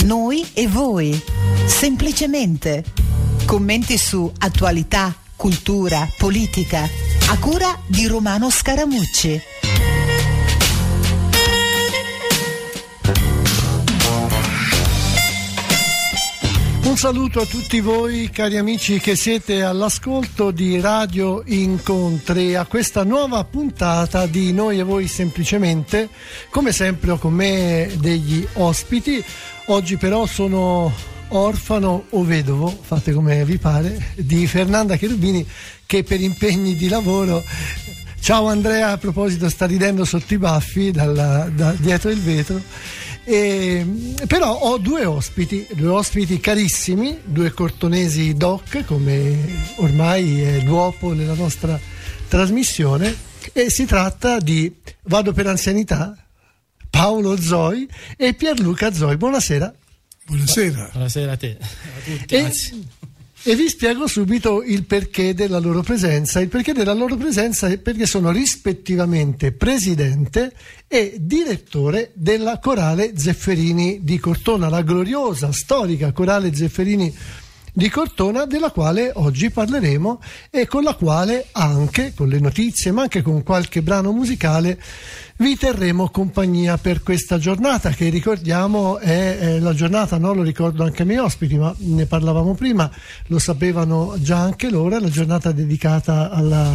Noi e voi, semplicemente. Commenti su attualità, cultura, politica, a cura di Romano Scaramucci. Un saluto a tutti voi cari amici che siete all'ascolto di Radio Incontri, a questa nuova puntata di Noi e Voi Semplicemente. Come sempre ho con me degli ospiti. Oggi però sono orfano o vedovo, fate come vi pare, di Fernanda Cherubini, che per impegni di lavoro... Ciao Andrea, a proposito sta ridendo sotto i baffi da dietro il vetro. Però ho due ospiti carissimi, due cortonesi doc, come ormai è l'uopo nella nostra trasmissione, e si tratta di, vado per anzianità, Paolo Zoi e Pierluca Zoi. Buonasera. Buonasera. Buonasera a te, a tutti. E vi spiego subito il perché della loro presenza. Il perché della loro presenza è perché sono rispettivamente presidente e direttore della Corale Zefferini di Cortona, la gloriosa, storica Corale Zefferini di Cortona, della quale oggi parleremo e con la quale anche, con le notizie ma anche con qualche brano musicale, vi terremo compagnia per questa giornata che, ricordiamo, è la giornata, no? Lo ricordo anche ai miei ospiti, ma ne parlavamo prima, lo sapevano già anche loro, è la giornata dedicata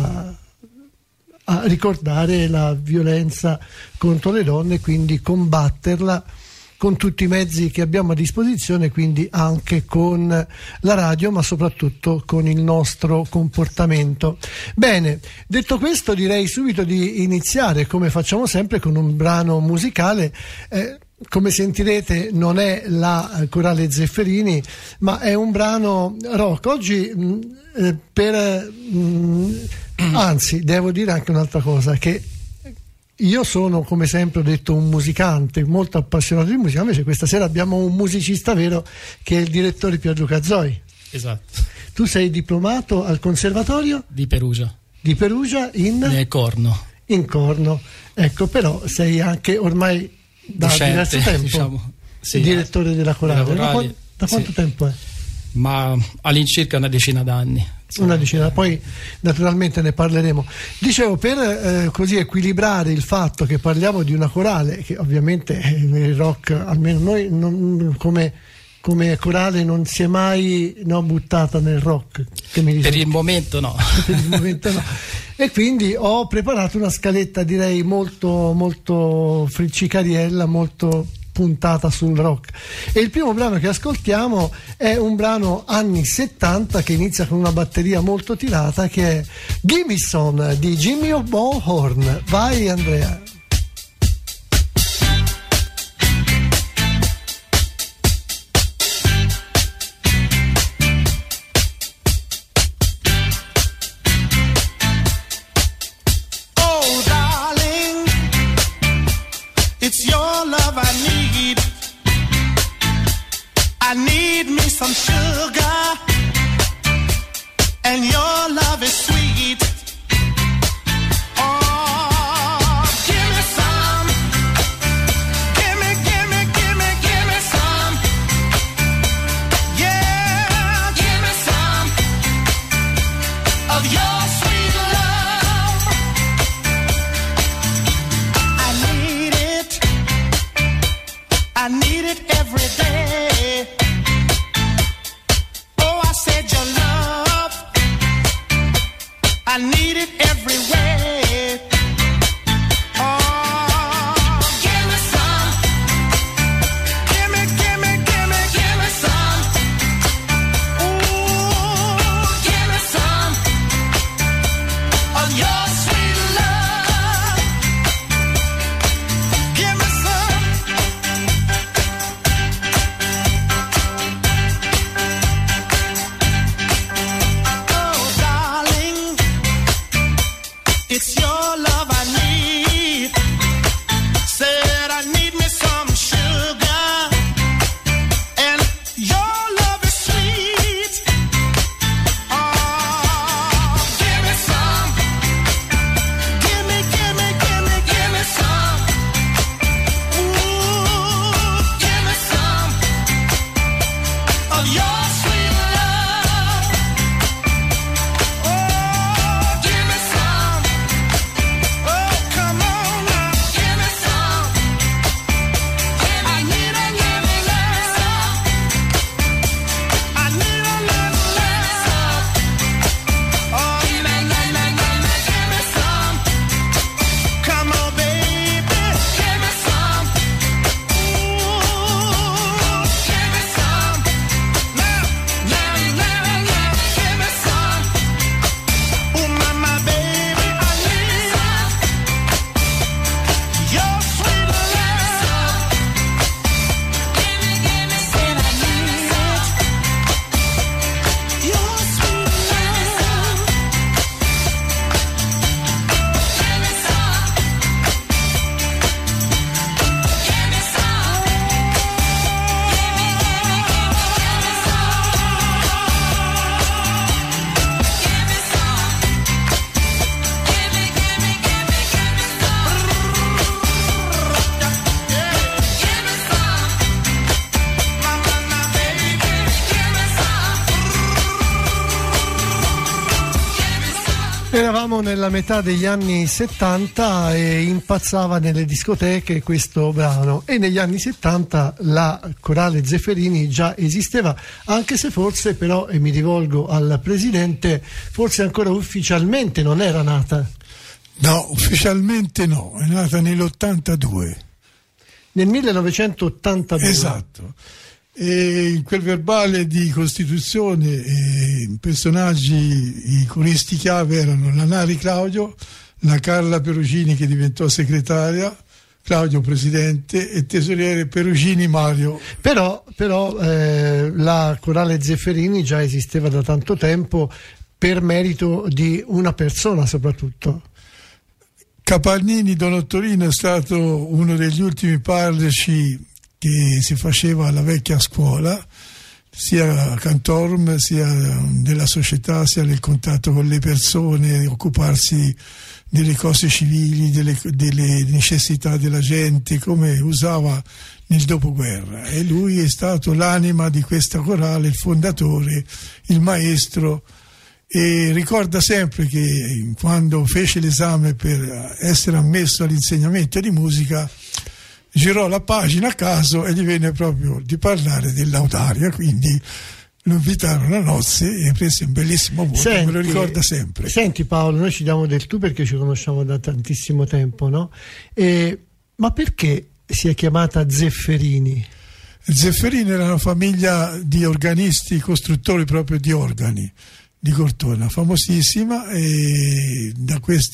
a ricordare la violenza contro le donne, quindi combatterla con tutti i mezzi che abbiamo a disposizione, quindi anche con la radio, ma soprattutto con il nostro comportamento. Bene, detto questo, direi subito di iniziare, come facciamo sempre, con un brano musicale. Come sentirete non è la Corale Zefferini, ma è un brano rock. Oggi anzi, devo dire anche un'altra cosa, che io sono, come sempre ho detto, un musicante molto appassionato di musica, invece questa sera abbiamo un musicista vero che è il direttore Pierluca Zoi. Esatto. Tu sei diplomato al Conservatorio? Di Perugia. Di Perugia in Corno. In Corno, ecco, però sei anche ormai da docente, diverso tempo, diciamo, sì, direttore della Corale. Da quanto sì. tempo è? Ma all'incirca una decina d'anni. Una decina, poi naturalmente ne parleremo. Dicevo, per così equilibrare il fatto che parliamo di una corale che ovviamente nel rock, almeno noi come corale, non si è mai buttata nel rock, che mi dice, per il momento no. Per il momento no. E quindi ho preparato una scaletta, direi molto molto friccicariella, molto puntata sul rock, e il primo brano che ascoltiamo è un brano anni 70 che inizia con una batteria molto tirata, che è Gimme Some di Jimmy O'Bohorn. Vai Andrea. Oh darling, it's your love I need. I need me some sugar, and your love is sweet. Oh, give me some. Give me some. Yeah, give me some of your sweet love. I need it every day. Oh, I said your love Siamo nella metà degli anni 70 e impazzava nelle discoteche questo brano, e negli anni 70 la Corale Zeffirelli già esisteva, anche se forse però, e mi rivolgo al presidente, forse ancora ufficialmente non era nata. No, ufficialmente no, è nata nell'82. Nel 1982. Esatto. E in quel verbale di costituzione i personaggi, i coristi chiave erano la Nari Claudio, la Carla Perugini che diventò segretaria, Claudio presidente e tesoriere Perugini Mario. Però la Corale Zeffirelli già esisteva da tanto tempo per merito di una persona soprattutto. Capannini Don Ottorino è stato uno degli ultimi parroci che si faceva alla vecchia scuola, sia cantorum, sia della società, sia nel contatto con le persone, occuparsi delle cose civili, delle necessità della gente, come usava nel dopoguerra. E lui è stato l'anima di questa corale, il fondatore, il maestro, e ricorda sempre che quando fece l'esame per essere ammesso all'insegnamento di musica girò la pagina a caso e gli venne proprio di parlare dell'Audaria, quindi lo invitarono a nozze e prese un bellissimo voto. Me lo ricorda sempre. Senti Paolo, noi ci diamo del tu perché ci conosciamo da tantissimo tempo, no? Ma perché si è chiamata Zeffirelli? Zeffirelli era una famiglia di organisti, costruttori proprio di organi di Cortona, famosissima, e da questi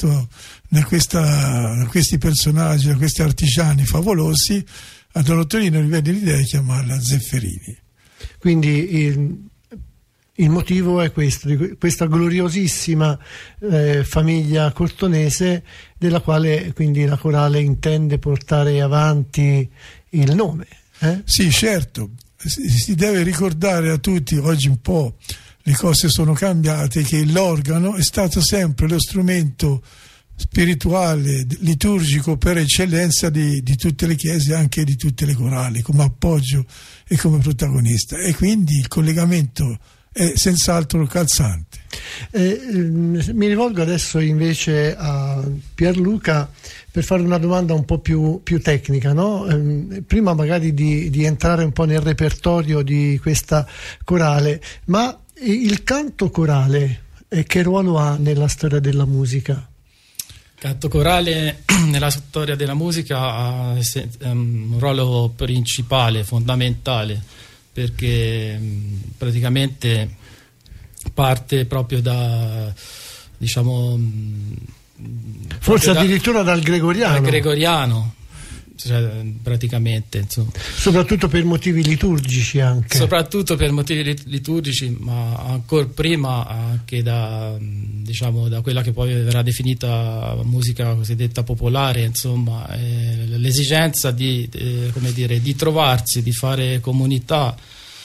personaggi, da questi artigiani favolosi, a Don Ottorino gli venne l'idea di chiamarla Zeffirelli. Quindi il motivo è questo, di questa gloriosissima famiglia cortonese, della quale quindi la corale intende portare avanti il nome. Sì, certo, si deve ricordare a tutti, oggi un po' le cose sono cambiate, che l'organo è stato sempre lo strumento spirituale, liturgico per eccellenza di tutte le chiese, anche di tutte le corali, come appoggio e come protagonista, e quindi il collegamento è senz'altro calzante. Mi rivolgo adesso invece a Pierluca per fare una domanda un po' più tecnica, no? Prima magari di entrare un po' nel repertorio di questa corale, ma il canto corale che ruolo ha nella storia della musica? Il canto corale nella storia della musica ha un ruolo principale, fondamentale, perché praticamente parte proprio da, diciamo, forse addirittura dal gregoriano. Dal gregoriano, cioè, praticamente, insomma. Soprattutto per motivi liturgici anche. Soprattutto per motivi liturgici, ma ancora prima anche da quella che poi verrà definita musica cosiddetta popolare, insomma, l'esigenza di trovarsi, di fare comunità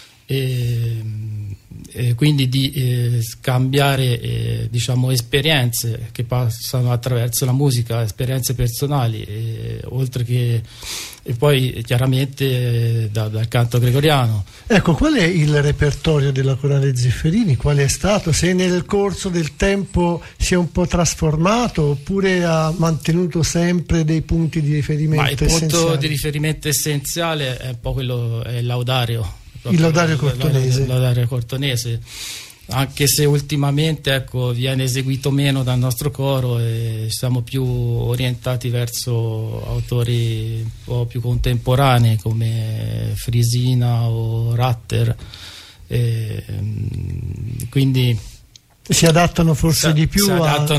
e quindi di scambiare esperienze che passano attraverso la musica, esperienze personali, oltre che e poi chiaramente dal canto gregoriano. Ecco, qual è il repertorio della Corale Zeffirelli? Qual è stato? Se nel corso del tempo si è un po' trasformato oppure ha mantenuto sempre dei punti di riferimento essenziali? Ma il punto di riferimento essenziale è un po' quello, è il laudario. Il laudario cortonese. Il laudario cortonese, anche se ultimamente viene eseguito meno dal nostro coro e siamo più orientati verso autori un po' più contemporanei come Frisina o Ratter, quindi si adattano forse di più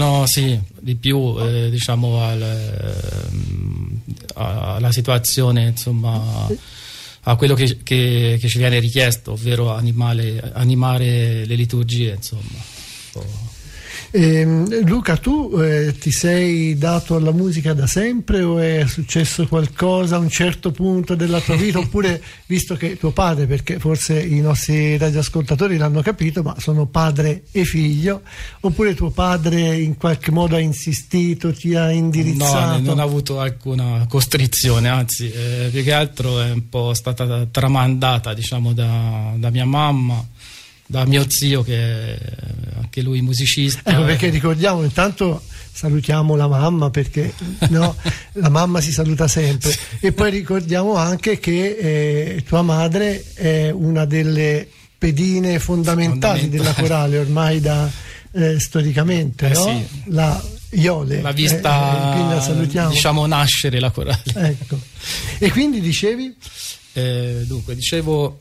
alla situazione, insomma, a quello che ci viene richiesto, ovvero animare le liturgie, insomma. Luca, tu ti sei dato alla musica da sempre o è successo qualcosa a un certo punto della tua vita, oppure, visto che tuo padre, perché forse i nostri radioascoltatori l'hanno capito, ma sono padre e figlio, oppure tuo padre in qualche modo ha insistito, ti ha indirizzato? No, non ha avuto alcuna costrizione, anzi più che altro è un po' stata tramandata, da mia mamma, da mio zio, che è anche lui musicista. Ecco, perché ricordiamo, intanto salutiamo la mamma, perché no, la mamma si saluta sempre, e poi ricordiamo anche che tua madre è una delle pedine fondamentali della corale ormai da storicamente, no? Sì. La Iole l'ha vista, quindi la salutiamo, diciamo, nascere la corale. ecco. E quindi dicevi? Dunque, dicevo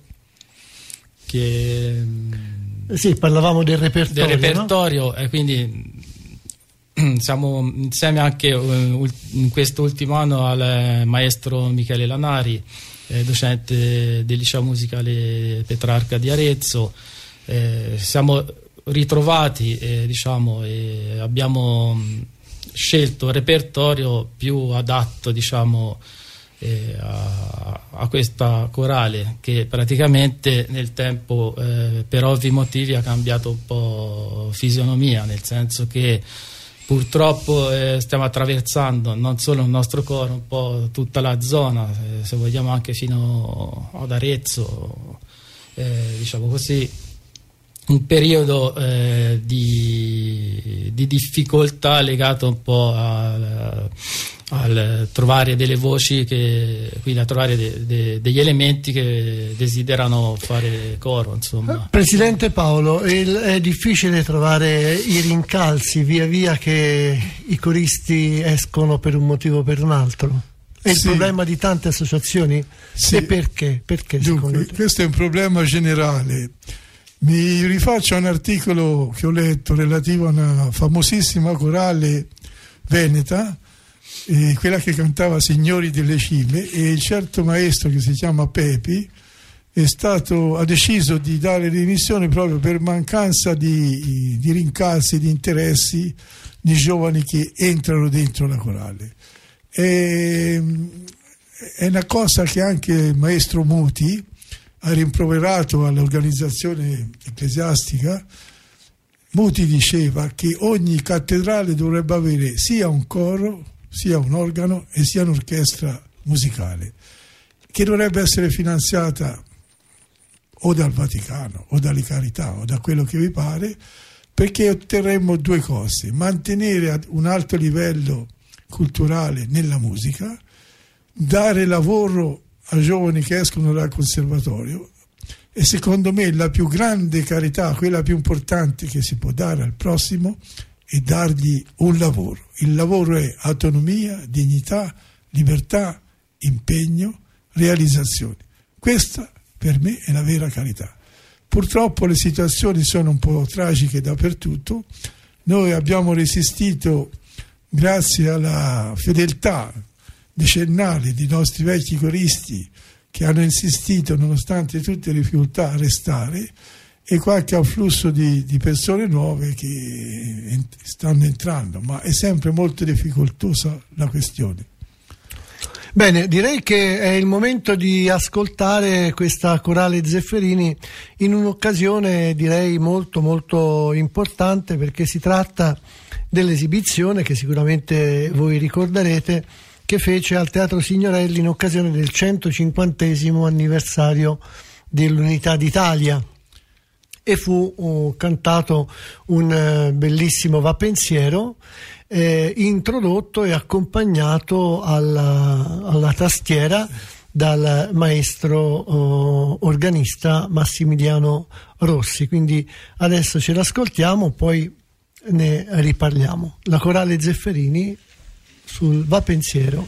che Sì, parlavamo del repertorio, no? E quindi siamo insieme anche in quest'ultimo anno al maestro Michele Lanari, docente del liceo musicale Petrarca di Arezzo. Siamo ritrovati, diciamo, e abbiamo scelto il repertorio più adatto, diciamo, a questa corale, che praticamente nel tempo, per ovvi motivi, ha cambiato un po' fisionomia, nel senso che purtroppo stiamo attraversando non solo il nostro coro, un po' tutta la zona, se vogliamo anche fino ad Arezzo, diciamo così, un periodo di difficoltà legato un po' al trovare delle voci, quindi a trovare degli elementi che desiderano fare coro, insomma. Presidente Paolo, è difficile trovare i rincalzi via via che i coristi escono per un motivo o per un altro? È il problema di tante associazioni? Sì. E perché? Dunque, questo è un problema generale. Mi rifaccio a un articolo che ho letto relativo a una famosissima corale veneta, quella che cantava Signori delle Cime, e il certo maestro, che si chiama Pepi, ha deciso di dare dimissioni proprio per mancanza di rincalzi, di interessi di giovani che entrano dentro la corale. È una cosa che anche il maestro Muti ha rimproverato all'organizzazione ecclesiastica. Muti diceva che ogni cattedrale dovrebbe avere sia un coro, sia un organo e sia un'orchestra musicale, che dovrebbe essere finanziata o dal Vaticano o dalle carità o da quello che vi pare, perché otterremmo due cose: mantenere un alto livello culturale nella musica, dare lavoro a giovani che escono dal conservatorio, e secondo me la più grande carità, quella più importante che si può dare al prossimo, è dargli un lavoro. Il lavoro è autonomia, dignità, libertà, impegno, realizzazione. Questa per me è la vera carità. Purtroppo le situazioni sono un po' tragiche dappertutto. Noi abbiamo resistito grazie alla fedeltà decennale di nostri vecchi coristi, che hanno insistito nonostante tutte le difficoltà a restare, e qualche afflusso di persone nuove che stanno entrando, ma è sempre molto difficoltosa la questione. Bene, direi che è il momento di ascoltare questa corale Zefferini in un'occasione, direi, molto molto importante, perché si tratta dell'esibizione che sicuramente voi ricorderete, che fece al Teatro Signorelli in occasione del 150° anniversario dell'Unità d'Italia, e fu cantato un bellissimo Va Pensiero, introdotto e accompagnato alla tastiera dal maestro organista Massimiliano Rossi. Quindi adesso ce l'ascoltiamo, poi ne riparliamo. La corale Zefferini sul Va Pensiero.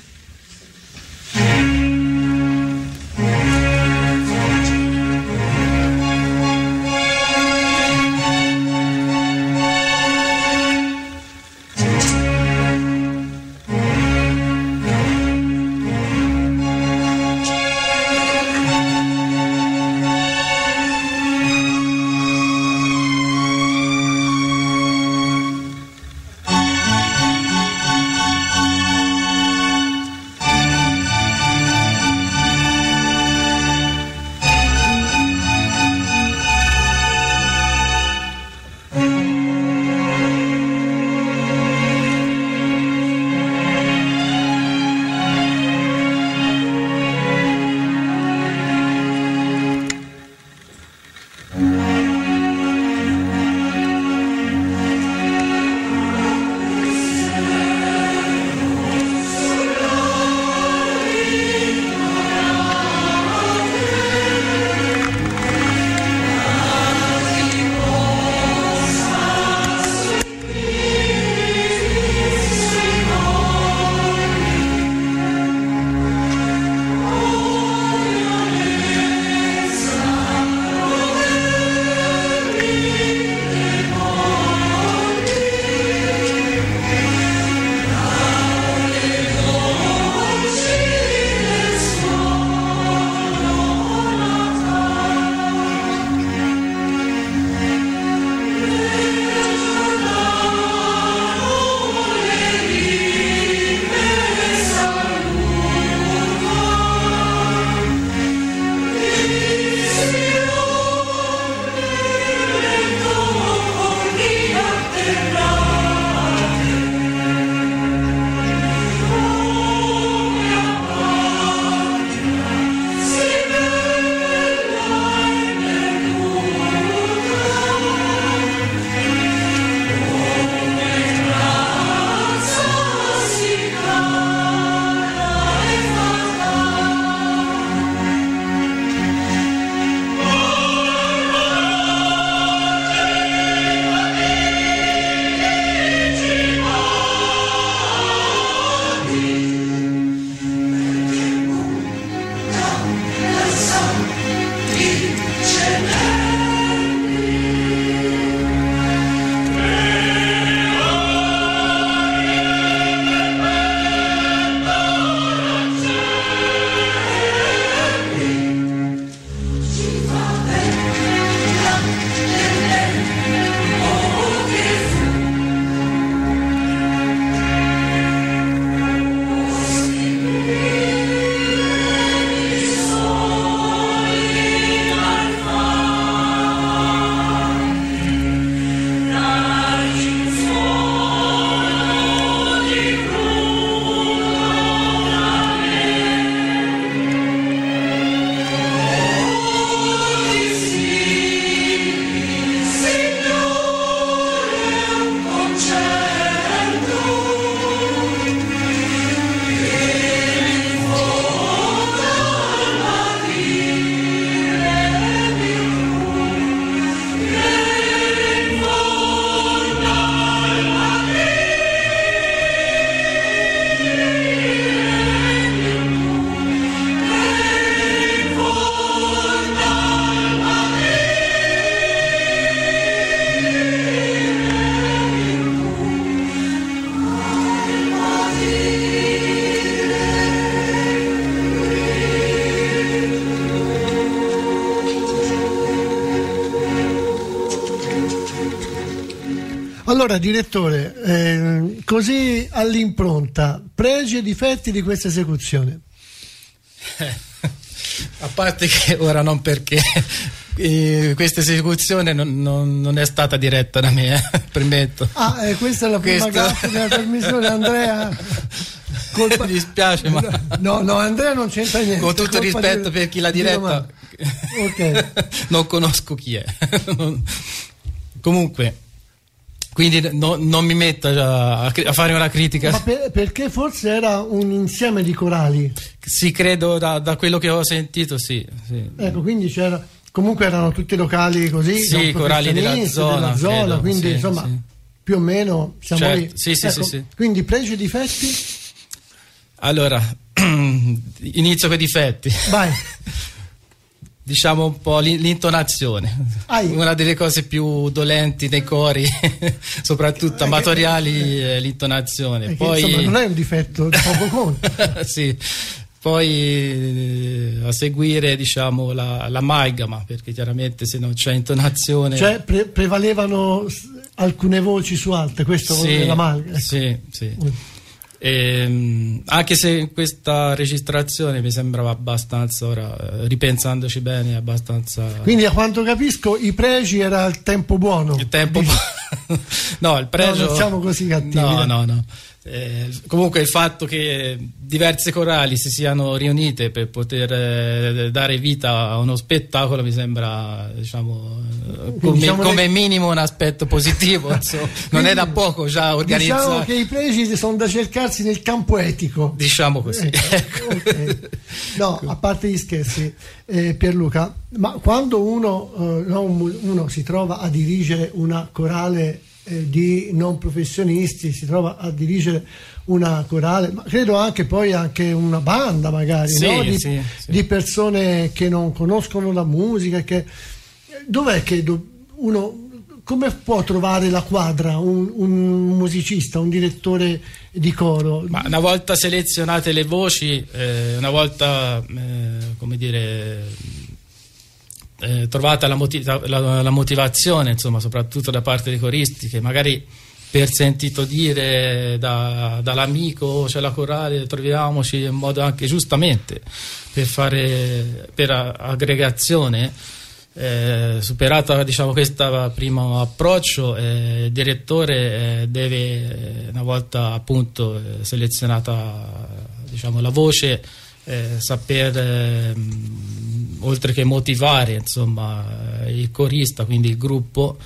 Allora, direttore, così all'impronta, pregi e difetti di questa esecuzione. A parte che ora non, perché questa esecuzione non è stata diretta da me, permetto. Questa è la prima gaffa della trasmissione, Andrea. Mi dispiace, ma no, Andrea non c'entra niente. Con tutto rispetto per chi l'ha diretta, okay. Non conosco chi è. Comunque, quindi non mi metto a fare una critica. Ma perché forse era un insieme di corali? Sì, credo, da quello che ho sentito, sì. Ecco, quindi comunque erano tutti locali così, sì, corali della zona, credo, quindi sì, insomma sì. Più o meno siamo certo. lì. Sì, ecco, sì. Quindi pregi e difetti? Allora, inizio con i difetti. Vai. Diciamo un po' l'intonazione, una delle cose più dolenti nei cori, soprattutto amatoriali, è l'intonazione. Poi, insomma, non è un difetto di poco conto. Sì. Poi a seguire, diciamo, l'amalgama, perché chiaramente se non c'è intonazione, cioè prevalevano alcune voci su altre, questo sì, è l'amalgama. Ecco. Sì. Anche se in questa registrazione mi sembrava abbastanza, ora ripensandoci bene, abbastanza. Quindi, a quanto capisco, i pregi era il tempo buono. Il tempo no, il pregio. No, non siamo così cattivi. No. Comunque il fatto che diverse corali si siano riunite per poter dare vita a uno spettacolo mi sembra, diciamo, come minimo un aspetto positivo. Insomma. Non è da poco già organizzato. Diciamo che i pregi sono da cercarsi nel campo etico. Diciamo così. Okay. No, a parte gli scherzi, Pierluca, ma quando uno si trova a dirigere una corale di non professionisti, si trova a dirigere una corale, ma credo anche una banda magari, sì, no? Sì. Di persone che non conoscono la musica, dov'è che uno come può trovare la quadra un musicista, un direttore di coro? Ma una volta selezionate le voci, una volta come dire trovata la motivazione, insomma, soprattutto da parte dei coristi, che magari per sentito dire dall'amico c'è la corale, troviamoci in modo anche giustamente per aggregazione, superata, diciamo, questo primo approccio, il direttore deve, una volta appunto selezionata, diciamo, la voce, saper oltre che motivare, insomma, il corista, quindi il gruppo,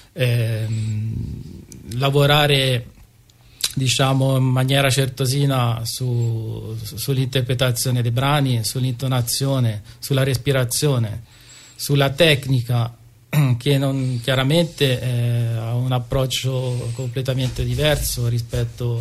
lavorare, diciamo, in maniera certosina sull'interpretazione dei brani, sull'intonazione, sulla respirazione, sulla tecnica, che non chiaramente ha un approccio completamente diverso rispetto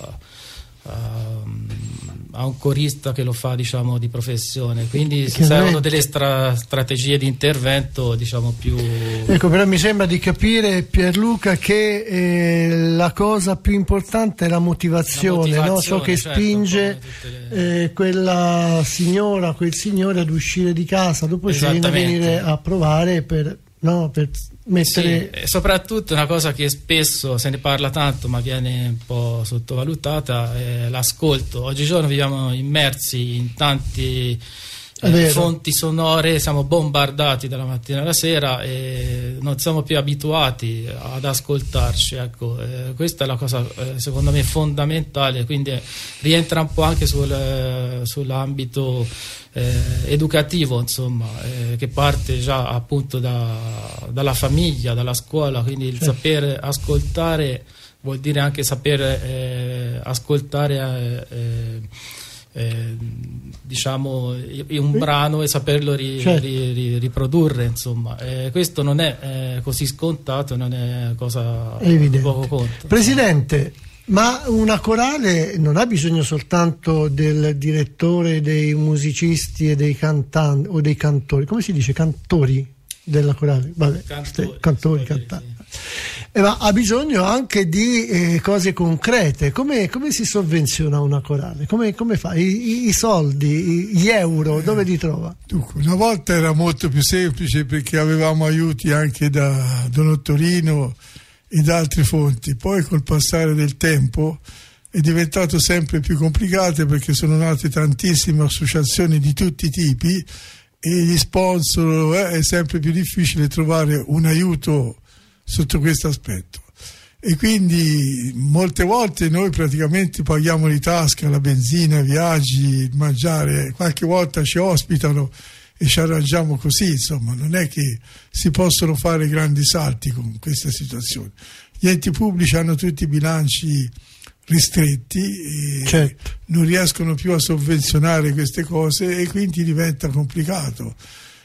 a un corista che lo fa, diciamo, di professione, quindi servono delle strategie di intervento, diciamo, più. Ecco, però mi sembra di capire, Pierluca, che la cosa più importante è la motivazione, no? Ciò che spinge quella signora, quel signore ad uscire di casa dopo cena, venire a provare per mettere. Sì, soprattutto una cosa che spesso se ne parla tanto ma viene un po' sottovalutata è l'ascolto. Oggigiorno viviamo immersi in tanti fonti sonore, siamo bombardati dalla mattina alla sera e non siamo più abituati ad ascoltarci, ecco. Questa è la cosa secondo me fondamentale, quindi rientra un po' anche sull'ambito educativo, insomma, che parte già appunto dalla famiglia, dalla scuola, quindi il saper ascoltare vuol dire anche saper ascoltare diciamo un brano e saperlo riprodurre, insomma, questo non è così scontato, non è cosa di poco conto. Presidente, ma una corale non ha bisogno soltanto del direttore, dei musicisti e dei cantanti o dei cantori, come si dice, cantori della corale? Vabbè, cantori. Ma ha bisogno anche di cose concrete. Come si sovvenziona una corale? Come fa? I soldi, gli euro, dove li trova? Dunque, una volta era molto più semplice perché avevamo aiuti anche da Don Ottorino e da altre fonti. Poi col passare del tempo è diventato sempre più complicato, perché sono nate tantissime associazioni di tutti i tipi e gli sponsor, è sempre più difficile trovare un aiuto sotto questo aspetto, e quindi molte volte noi praticamente paghiamo di tasca la benzina, i viaggi, il mangiare, qualche volta ci ospitano e ci arrangiamo così, insomma non è che si possono fare grandi salti con questa situazione. Gli enti pubblici hanno tutti i bilanci ristretti e Certo. non riescono più a sovvenzionare queste cose, e quindi diventa complicato.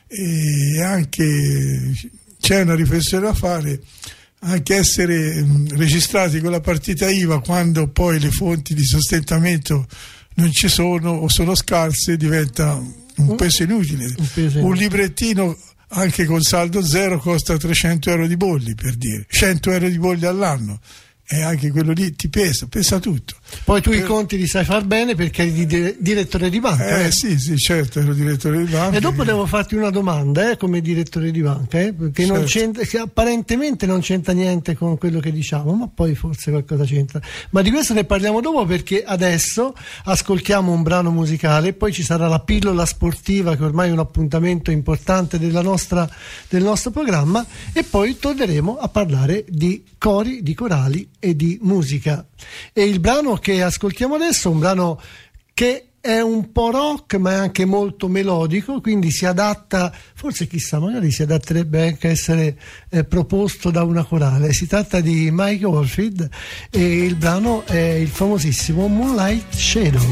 E anche c'è una riflessione da fare, anche essere registrati con la partita IVA quando poi le fonti di sostentamento non ci sono o sono scarse diventa un peso inutile. Un librettino anche con saldo zero costa 300 euro di bolli, per dire 100 euro di bolli all'anno, e anche quello lì ti pesa tutto. Poi tu i conti li sai far bene perché eri direttore di banca. Sì, certo, ero direttore di banca. E dopo devo farti una domanda, come direttore di banca, perché Certo. non c'entra, che apparentemente non c'entra niente con quello che diciamo, ma poi forse qualcosa c'entra. Ma di questo ne parliamo dopo, perché adesso ascoltiamo un brano musicale, poi ci sarà la pillola sportiva, che ormai è un appuntamento importante del nostro programma, e poi torneremo a parlare di cori, di corali e di musica. E il brano che ascoltiamo adesso è un brano che è un po' rock ma è anche molto melodico, quindi si adatta, forse chissà, magari si adatterebbe anche a essere proposto da una corale. Si tratta di Mike Oldfield e il brano è il famosissimo Moonlight Shadow.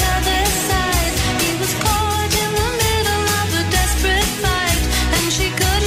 She could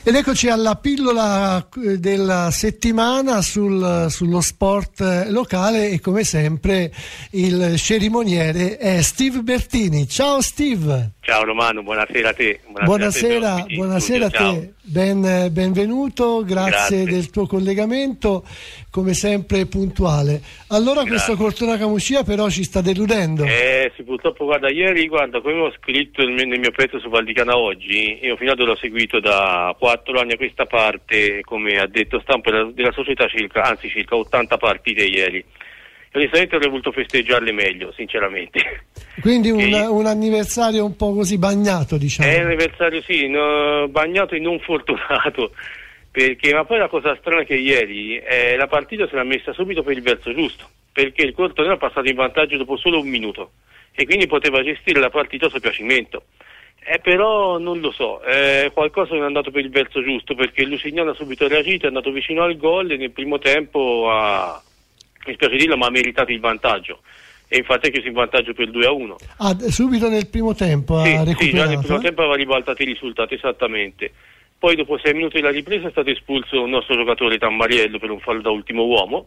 Ed eccoci alla pillola della settimana sullo sport locale e come sempre il cerimoniere è Steve Bertini. Ciao Steve! Ciao Romano, buonasera a te. Buonasera a te. Benvenuto, grazie del tuo collegamento, come sempre puntuale. Allora questo Cortona Camucia però ci sta deludendo. Sì, purtroppo ieri, come ho scritto nel mio pezzo su Val di Cana oggi, io fino ad ora l'ho seguito da 4 anni a questa parte, come ha detto stampa della società, circa 80 partite ieri. Onestamente avrei voluto festeggiarle meglio, sinceramente. Quindi un anniversario un po' così bagnato, diciamo. È un anniversario, sì, bagnato e non fortunato, ma poi la cosa strana è che ieri la partita se l'ha messa subito per il verso giusto, perché il Cortona era passato in vantaggio dopo solo un minuto e quindi poteva gestire la partita a suo piacimento. Però non lo so, qualcosa non è andato per il verso giusto, perché il Lusignano ha subito reagito, è andato vicino al gol e nel primo tempo mi spiace dirlo, ma ha meritato il vantaggio. E infatti è chiuso in vantaggio per 2-1. Subito nel primo tempo ha recuperato? Sì, già nel primo tempo aveva ribaltato il risultato, esattamente. Poi dopo 6 minuti della ripresa è stato espulso un nostro giocatore Tammariello per un fallo da ultimo uomo,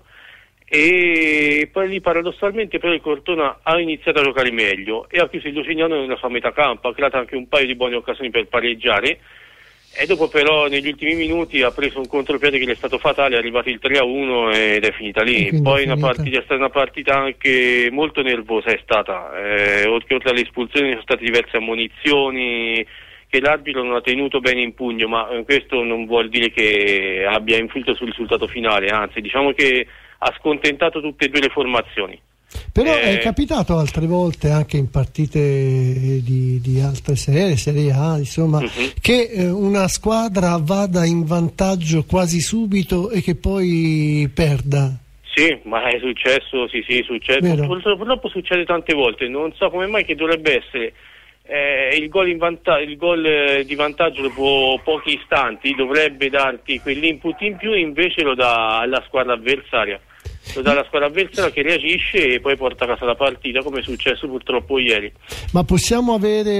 e poi lì paradossalmente però il Cortona ha iniziato a giocare meglio e ha chiuso il Lusignano nella sua metà campo, ha creato anche un paio di buone occasioni per pareggiare. E dopo però negli ultimi minuti ha preso un contropiede che gli è stato fatale, è arrivato il 3-1 ed è finita lì. Poi è stata una partita anche molto nervosa, è stata, oltre alle espulsioni sono state diverse ammonizioni che l'arbitro non ha tenuto bene in pugno, ma questo non vuol dire che abbia influito sul risultato finale, anzi diciamo che ha scontentato tutte e due le formazioni. Però è capitato altre volte anche in partite di altre Serie A, insomma, che una squadra vada in vantaggio quasi subito e che poi perda. Sì, ma è successo, sì, è successo. Purtroppo succede tante volte, non so come mai che dovrebbe essere il gol di vantaggio dopo pochi istanti dovrebbe darti quell'input in più e invece lo dà alla squadra avversaria. Lo dà alla squadra avversaria che reagisce e poi porta a casa la partita, come è successo purtroppo ieri. Ma possiamo avere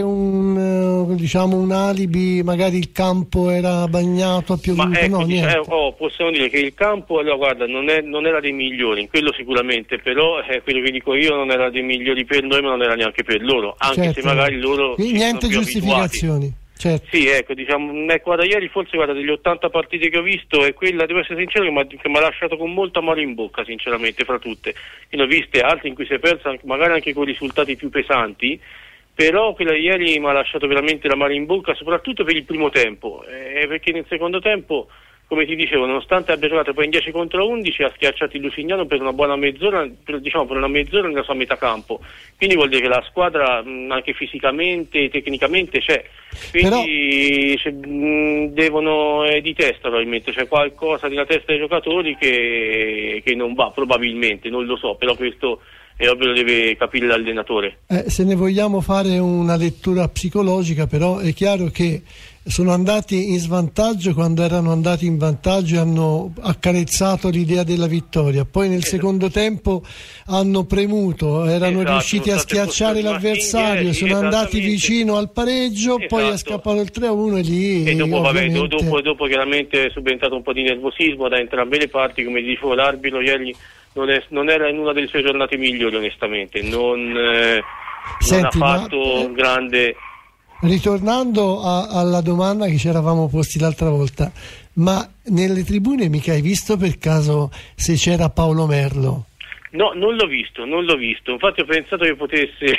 un alibi? Magari il campo era bagnato, ha piovuto? Possiamo dire che il campo, allora, guarda, non era dei migliori, in quello sicuramente, però quello che dico io non era dei migliori per noi, ma non era neanche per loro, anche se magari loro niente giustificazioni. Abituati. Certo. Sì, ecco, diciamo, guarda, ieri forse degli 80 partite che ho visto è quella, devo essere sincero, che mi ha lasciato con molto amaro in bocca, sinceramente, fra tutte. Io ne ho viste altre in cui si è persa, magari anche con risultati più pesanti, però quella di ieri mi ha lasciato veramente l'amaro in bocca, soprattutto per il primo tempo, perché nel secondo tempo, come ti dicevo, nonostante abbia giocato poi in 10 contro 11, ha schiacciato il Lusignano per una buona mezz'ora, per una mezz'ora nella sua metà campo. Quindi vuol dire che la squadra anche fisicamente, tecnicamente c'è. Quindi devono di testa probabilmente, c'è qualcosa nella testa dei giocatori che non va, probabilmente, non lo so, però questo è ovvio lo deve capire l'allenatore. Se ne vogliamo fare una lettura psicologica, però è chiaro che sono andati in svantaggio quando erano andati in vantaggio e hanno accarezzato l'idea della vittoria, poi nel secondo tempo hanno premuto, erano riusciti a schiacciare l'avversario, sono andati vicino al pareggio, poi è scappato il 3-1 e lì e dopo chiaramente è subentrato un po' di nervosismo da entrambe le parti, come dicevo l'arbitro ieri non era in una delle sue giornate migliori, onestamente non ha fatto un grande. Ritornando alla domanda che ci eravamo posti l'altra volta, ma nelle tribune mica hai visto per caso se c'era Paolo Merlo? No, non l'ho visto, infatti ho pensato che potesse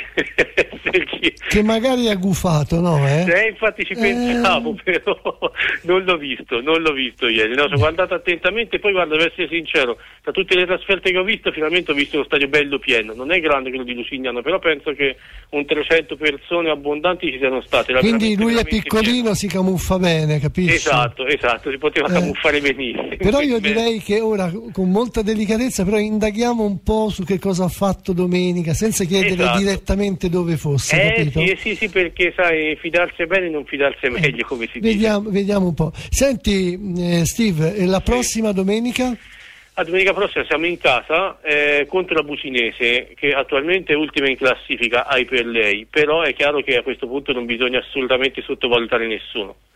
che magari ha gufato, no? Infatti ci pensavo, però non l'ho visto ieri, no, ci ho guardato attentamente, poi guarda, devo essere sincero, tra tutte le trasferte che ho visto, finalmente ho visto uno stadio bello pieno, non è grande quello di Lusignano, però penso che un 300 persone abbondanti ci siano state. Quindi lui è piccolino, pieno. Si camuffa bene, capisci? Esatto, si poteva camuffare benissimo. Però io direi che ora, con molta delicatezza, però indaghiamo un po' su che cosa ha fatto domenica, senza chiedere direttamente dove fosse, capito? Sì, perché sai, fidarsi è bene e non fidarsi è meglio, come si dice. Vediamo un po'. Senti, Steve, la prossima domenica? La domenica prossima siamo in casa contro la Bucinese, che attualmente è ultima in classifica, ai per lei, però è chiaro che a questo punto non bisogna assolutamente sottovalutare nessuno.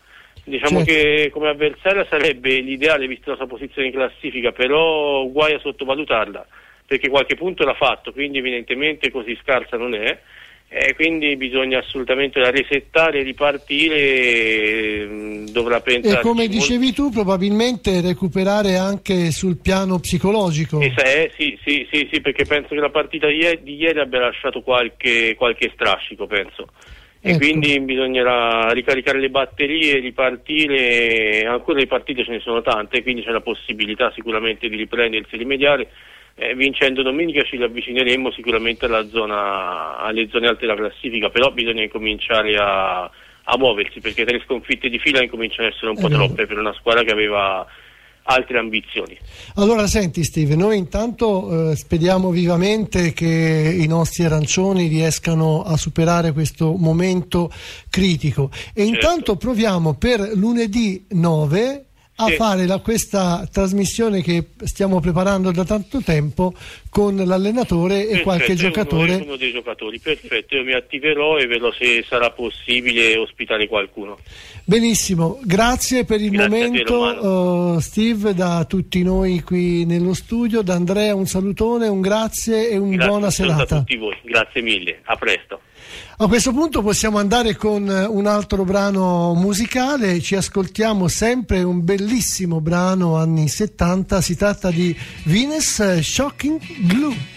Diciamo Certo. che come avversaria sarebbe l'ideale vista la sua posizione in classifica, però guai a sottovalutarla, perché qualche punto l'ha fatto, quindi evidentemente così scarsa non è, quindi bisogna assolutamente resettare, ripartire, dovrà pensare. E come dicevi tu, probabilmente recuperare anche sul piano psicologico. Sì, perché penso che la partita di ieri abbia lasciato qualche strascico, penso. E Ecco. quindi bisognerà ricaricare le batterie, ripartire, ancora le partite ce ne sono tante, quindi c'è la possibilità sicuramente di riprendersi e rimediare. Vincendo domenica ci avvicineremo sicuramente alle zone alte della classifica, però bisogna incominciare a muoversi, perché 3 sconfitte di fila incominciano ad essere un po' troppe per una squadra che aveva altre ambizioni. Allora senti Steve, noi intanto speriamo vivamente che i nostri arancioni riescano a superare questo momento critico e intanto proviamo per lunedì 9 a fare questa trasmissione che stiamo preparando da tanto tempo con l'allenatore e qualche giocatore. Uno dei giocatori, perfetto, io mi attiverò e vedrò se sarà possibile ospitare qualcuno. Benissimo, grazie per il Grazie momento Steve, da tutti noi qui nello studio, da Andrea un salutone, un grazie e una buona serata. A tutti voi, grazie mille, a presto. A questo punto possiamo andare con un altro brano musicale, ci ascoltiamo sempre un bellissimo brano anni 70, si tratta di Venus Shocking Blue.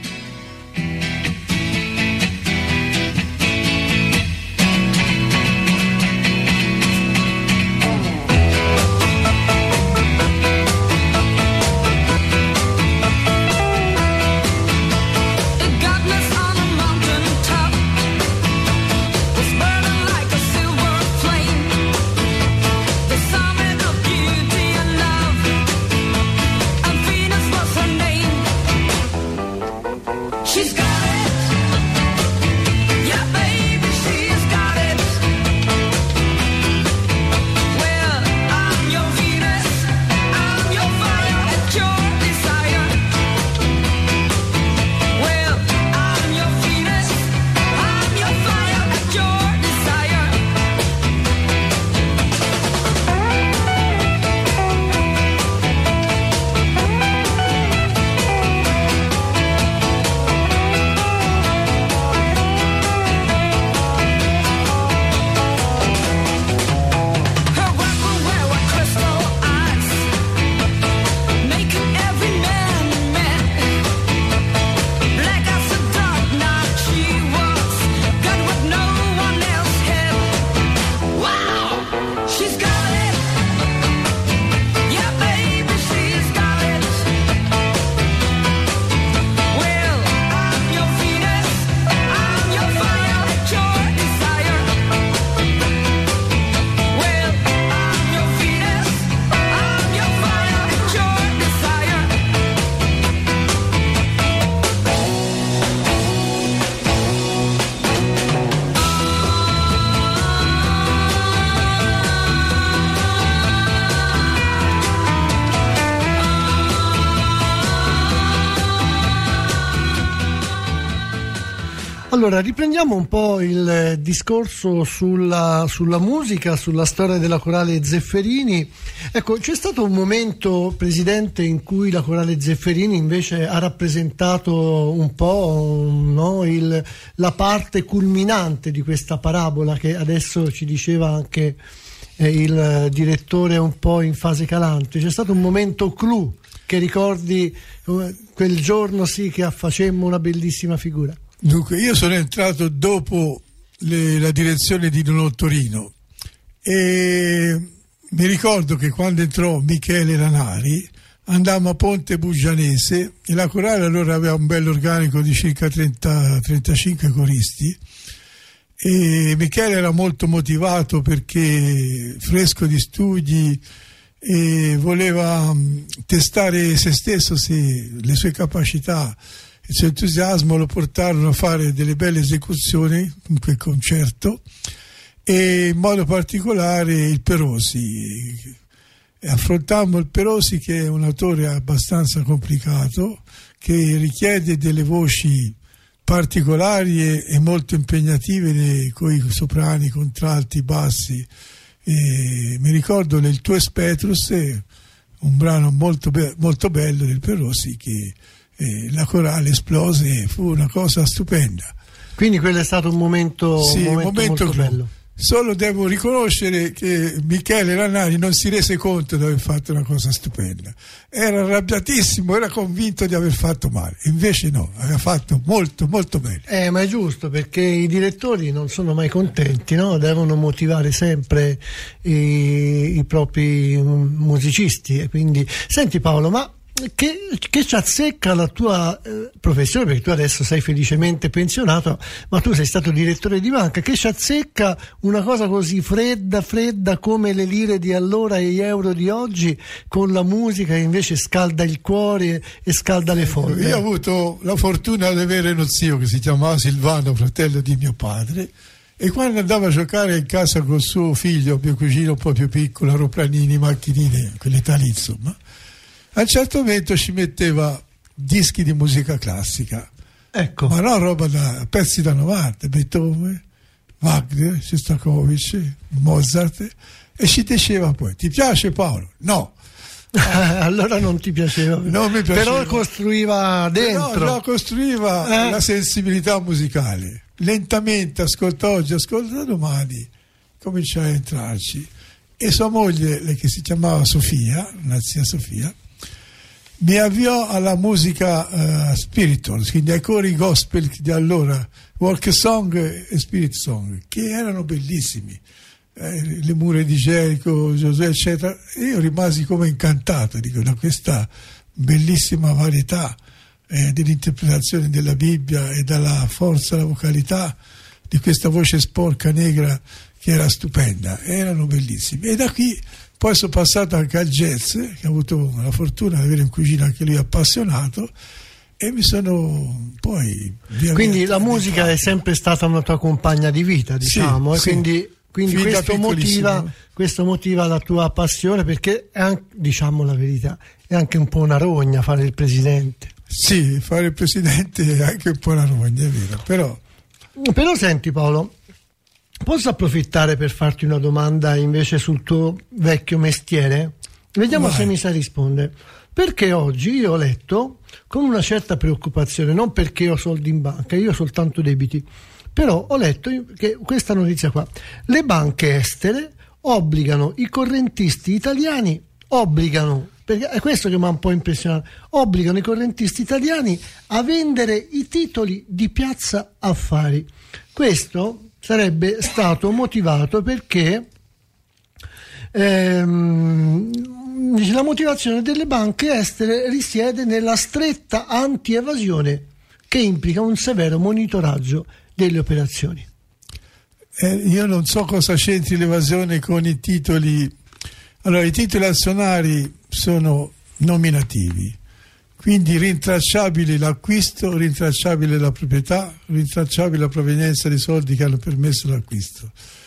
Allora, riprendiamo un po' il discorso sulla musica, sulla storia della Corale Zefferini. Ecco, c'è stato un momento, Presidente, in cui la Corale Zefferini invece ha rappresentato un po', no, la parte culminante di questa parabola che adesso ci diceva anche il direttore un po' in fase calante. C'è stato un momento clou che ricordi quel giorno sì che facemmo una bellissima figura. Dunque, io sono entrato dopo la direzione di Don Torino e mi ricordo che quando entrò Michele Lanari andammo a Ponte Bugianese e la corale allora aveva un bello organico di circa 35 coristi e Michele era molto motivato perché fresco di studi e voleva testare se stesso, le sue capacità. Il suo entusiasmo lo portarono a fare delle belle esecuzioni in quel concerto e in modo particolare il Perosi. Affrontammo il Perosi, che è un autore abbastanza complicato, che richiede delle voci particolari e molto impegnative con i soprani, contralti, bassi E mi ricordo il Tues Petrus, un brano molto bello del Perossi, che la corale esplose, fu una cosa stupenda. Quindi quello è stato un momento, Sì, un momento molto bello. Solo devo riconoscere che Michele Ranari non si rese conto di aver fatto una cosa stupenda. Era arrabbiatissimo, era convinto di aver fatto male. Invece no, aveva fatto molto molto bene. Ma è giusto, perché i direttori non sono mai contenti, no? Devono motivare sempre i propri musicisti. E quindi, senti Paolo, ma che ci azzecca la tua professione, perché tu adesso sei felicemente pensionato, ma tu sei stato direttore di banca, che ci azzecca una cosa così fredda come le lire di allora e gli euro di oggi, con la musica che invece scalda il cuore e scalda le foglie? Io ho avuto la fortuna di avere uno zio che si chiamava Silvano, fratello di mio padre, e quando andava a giocare in casa con suo figlio, mio cugino un po' più piccolo, aeroplanini, macchinine, quell'età lì insomma, a un certo momento ci metteva dischi di musica classica, ecco, ma no roba da pezzi da 90, Beethoven, Wagner, Shostakovich, Mozart, e ci diceva poi: ti piace Paolo? No. Allora non ti piaceva, Non mi piaceva. Però costruiva dentro, no, costruiva la sensibilità musicale. Lentamente ascolta oggi, ascolta domani, cominciai a entrarci. E sua moglie, lei che si chiamava Sofia, una zia Sofia, mi avviò alla musica spiritual, quindi ai cori gospel di allora, walk song e spirit song, che erano bellissimi, le mura di Gerico, Giosuè eccetera. E io rimasi come incantato da questa bellissima varietà dell'interpretazione della Bibbia e dalla forza, la vocalità di questa voce sporca negra che era stupenda, erano bellissimi. E da qui poi sono passato anche al jazz, che ho avuto la fortuna di avere un cugino anche lui appassionato, e mi sono poi quindi la musica è sempre stata una tua compagna di vita, diciamo, sì, e quindi questo motiva la tua passione, perché è anche, diciamo la verità, è anche un po' una rogna fare il presidente. Sì, fare il presidente è anche un po' una rogna, è vero, però senti Paolo, posso approfittare per farti una domanda invece sul tuo vecchio mestiere? Vediamo se mi sai rispondere. Perché oggi io ho letto con una certa preoccupazione, non perché ho soldi in banca, io ho soltanto debiti, però ho letto che questa notizia qua: le banche estere obbligano i correntisti italiani, perché è questo che mi ha un po' impressionato, obbligano i correntisti italiani a vendere i titoli di Piazza Affari. Questo sarebbe stato motivato perché la motivazione delle banche estere risiede nella stretta anti-evasione, che implica un severo monitoraggio delle operazioni. Io non so cosa c'entri l'evasione con i titoli. Allora, i titoli azionari sono nominativi, quindi rintracciabile l'acquisto, rintracciabile la proprietà, rintracciabile la provenienza dei soldi che hanno permesso l'acquisto.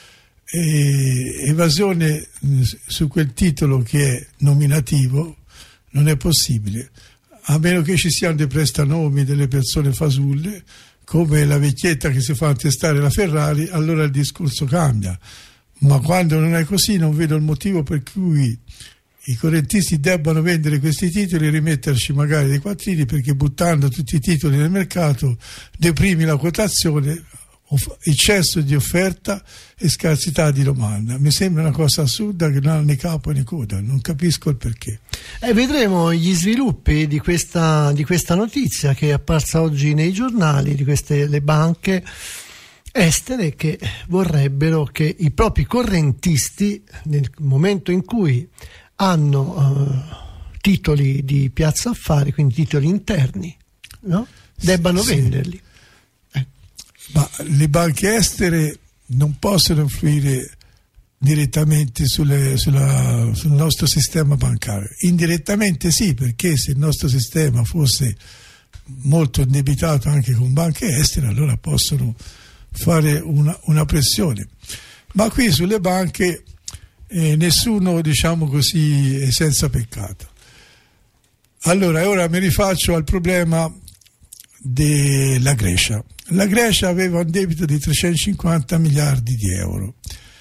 Evasione su quel titolo che è nominativo non è possibile, a meno che ci siano dei prestanomi delle persone fasulle, come la vecchietta che si fa attestare la Ferrari, allora il discorso cambia. Ma quando non è così non vedo il motivo per cui i correntisti debbano vendere questi titoli e rimetterci magari dei quattrini, perché buttando tutti i titoli nel mercato deprimi la quotazione, eccesso di offerta e scarsità di domanda. Mi sembra una cosa assurda che non ha né capo né coda, non capisco il perché. Vedremo gli sviluppi di questa notizia che è apparsa oggi nei giornali, di queste le banche estere che vorrebbero che i propri correntisti, nel momento in cui hanno titoli di Piazza Affari, quindi titoli interni, no? Debbano venderli. Ma le banche estere non possono influire direttamente sul nostro sistema bancario. Indirettamente sì, perché se il nostro sistema fosse molto indebitato anche con banche estere, allora possono fare una pressione. Ma qui sulle banche nessuno, diciamo così, è senza peccato. Allora, ora mi rifaccio al problema della Grecia. La Grecia aveva un debito di 350 miliardi di euro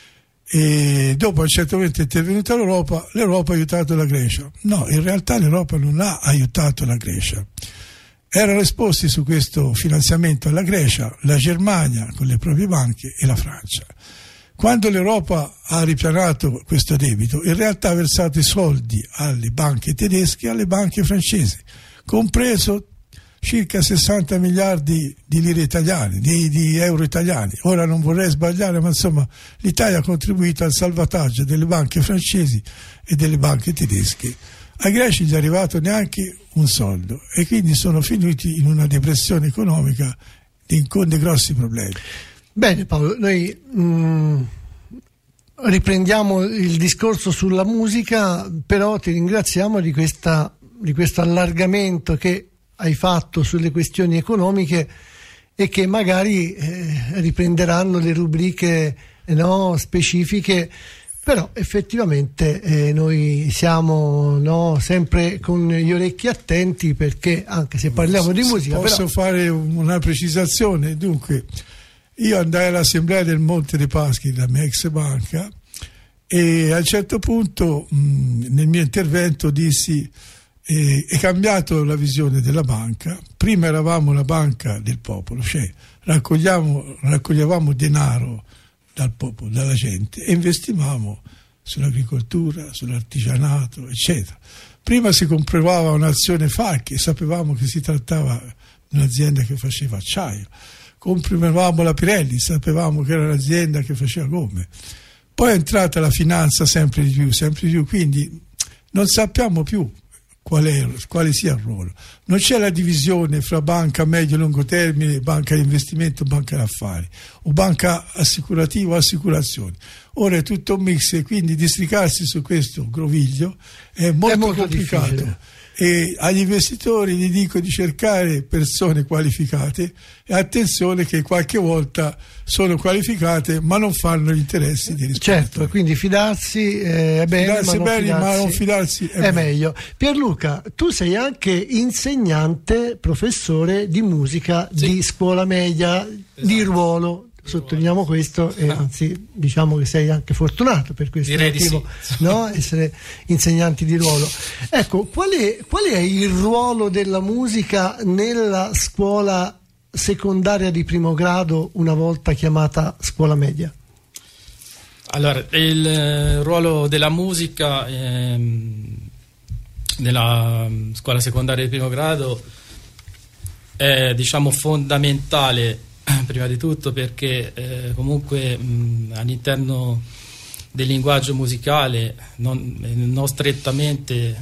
e dopo a un certo momento è intervenuta l'Europa ha aiutato la Grecia. No, in realtà l'Europa non ha aiutato la Grecia. Erano esposti su questo finanziamento alla Grecia la Germania con le proprie banche e la Francia. Quando l'Europa ha ripianato questo debito, in realtà ha versato i soldi alle banche tedesche e alle banche francesi, compreso circa 60 miliardi di lire italiane, di euro italiani. Ora non vorrei sbagliare, ma insomma l'Italia ha contribuito al salvataggio delle banche francesi e delle banche tedesche. Ai greci gli è arrivato neanche un soldo e quindi sono finiti in una depressione economica con dei grossi problemi. Bene Paolo, noi riprendiamo il discorso sulla musica, però ti ringraziamo di questo allargamento che hai fatto sulle questioni economiche e che magari riprenderanno le rubriche specifiche, però effettivamente noi siamo sempre con gli orecchi attenti, perché anche se parliamo di musica... Posso fare una precisazione? Dunque, io andai all'assemblea del Monte dei Paschi della mia ex banca e a un certo punto nel mio intervento dissi è cambiato la visione della banca. Prima eravamo la banca del popolo, cioè raccoglievamo denaro dal popolo, dalla gente, e investivamo sull'agricoltura, sull'artigianato, eccetera. Prima si comprovava un'azione Falchi, sapevamo che si trattava di un'azienda che faceva acciaio. Comprimevamo la Pirelli, sapevamo che era un'azienda che faceva gomme. Poi è entrata la finanza sempre di più, quindi non sappiamo più quale sia il ruolo. Non c'è la divisione fra banca a medio e lungo termine, banca di investimento, banca d'affari, o banca assicurativa o assicurazioni. Ora è tutto un mix e quindi districarsi su questo groviglio è molto complicato. Difficile. E agli investitori gli dico di cercare persone qualificate e attenzione che qualche volta sono qualificate ma non fanno gli interessi di risparmiatori. Certo, quindi fidarsi è bene, ma non fidarsi è meglio. Pierluca, tu sei anche insegnante, professore di musica di scuola media, di ruolo. Sottolineiamo questo e anzi diciamo che sei anche fortunato per questo motivo, essere insegnanti di ruolo. Ecco, qual è il ruolo della musica nella scuola secondaria di primo grado, una volta chiamata scuola media? Allora, il ruolo della musica nella scuola secondaria di primo grado è fondamentale. Prima di tutto perché comunque all'interno del linguaggio musicale non strettamente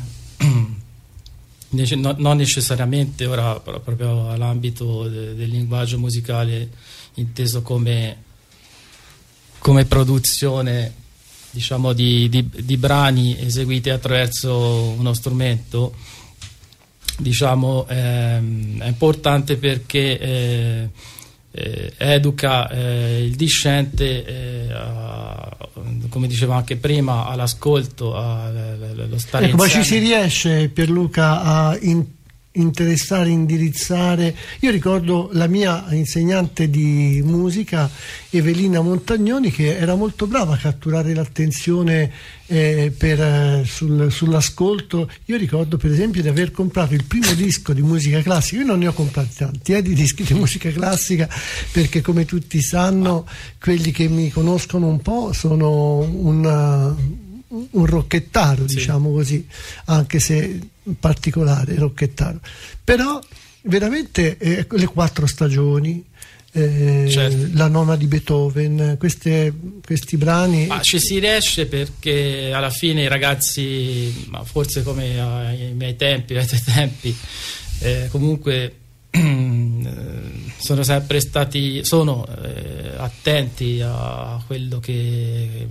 non necessariamente ora proprio all'ambito del linguaggio musicale inteso come produzione di brani eseguiti attraverso uno strumento, è importante perché educa il discente come dicevo anche prima, all'ascolto, allo stare insieme. Ma ci si riesce, Pierluca, a interessare, indirizzare? Io ricordo la mia insegnante di musica, Evelina Montagnoni, che era molto brava a catturare l'attenzione sull'ascolto. Io ricordo per esempio di aver comprato il primo disco di musica classica. Io non ne ho comprati tanti di dischi di musica classica, perché come tutti sanno, quelli che mi conoscono un po' sono un rocchettaro, sì, diciamo così, anche se particolare rocchettaro, però veramente le 4 stagioni, certo, la nona di Beethoven, questi brani. Ma ci si riesce perché alla fine i ragazzi, ma forse come ai miei tempi, comunque sono sempre stati attenti a quello che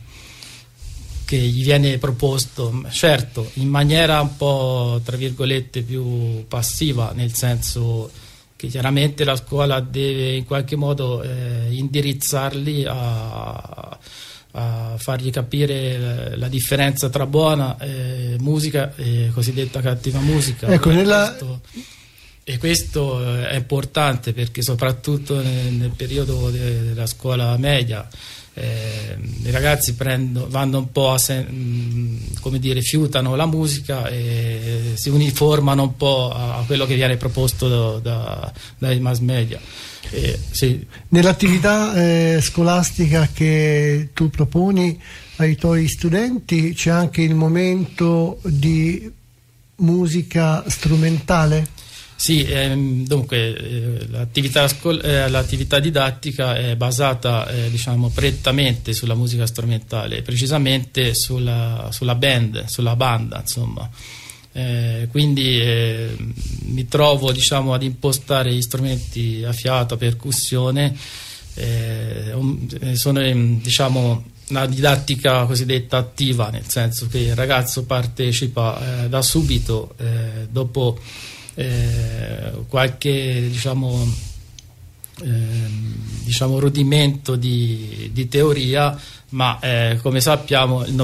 gli viene proposto, certo in maniera un po' tra virgolette più passiva, nel senso che chiaramente la scuola deve in qualche modo indirizzarli a fargli capire la differenza tra buona musica e cosiddetta cattiva musica. Ecco, E questo è importante perché soprattutto nel periodo della scuola media i ragazzi vanno un po' come dire, fiutano la musica e si uniformano un po' a quello che viene proposto dai mass media. Sì. Nell'attività scolastica che tu proponi ai tuoi studenti c'è anche il momento di musica strumentale? Sì, dunque l'attività didattica è basata diciamo prettamente sulla musica strumentale, precisamente sulla banda, insomma. Quindi mi trovo, diciamo, ad impostare gli strumenti a fiato, a percussione, sono diciamo una didattica cosiddetta attiva, nel senso che il ragazzo partecipa da subito, dopo qualche diciamo rudimento di teoria, ma come sappiamo il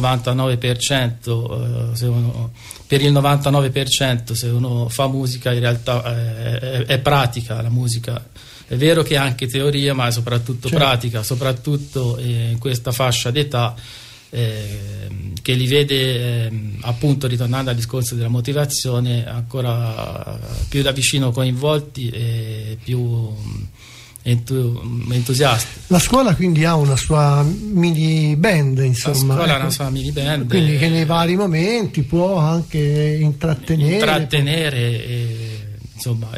99% per il 99% se uno fa musica in realtà è pratica la musica. È vero che è anche teoria, ma è soprattutto pratica, soprattutto in questa fascia d'età che li vede appunto, ritornando al discorso della motivazione, ancora più da vicino coinvolti e più entusiasti. La scuola quindi ha una sua mini band, insomma. La scuola ha una sua mini band, quindi che nei vari momenti può anche intrattenere insomma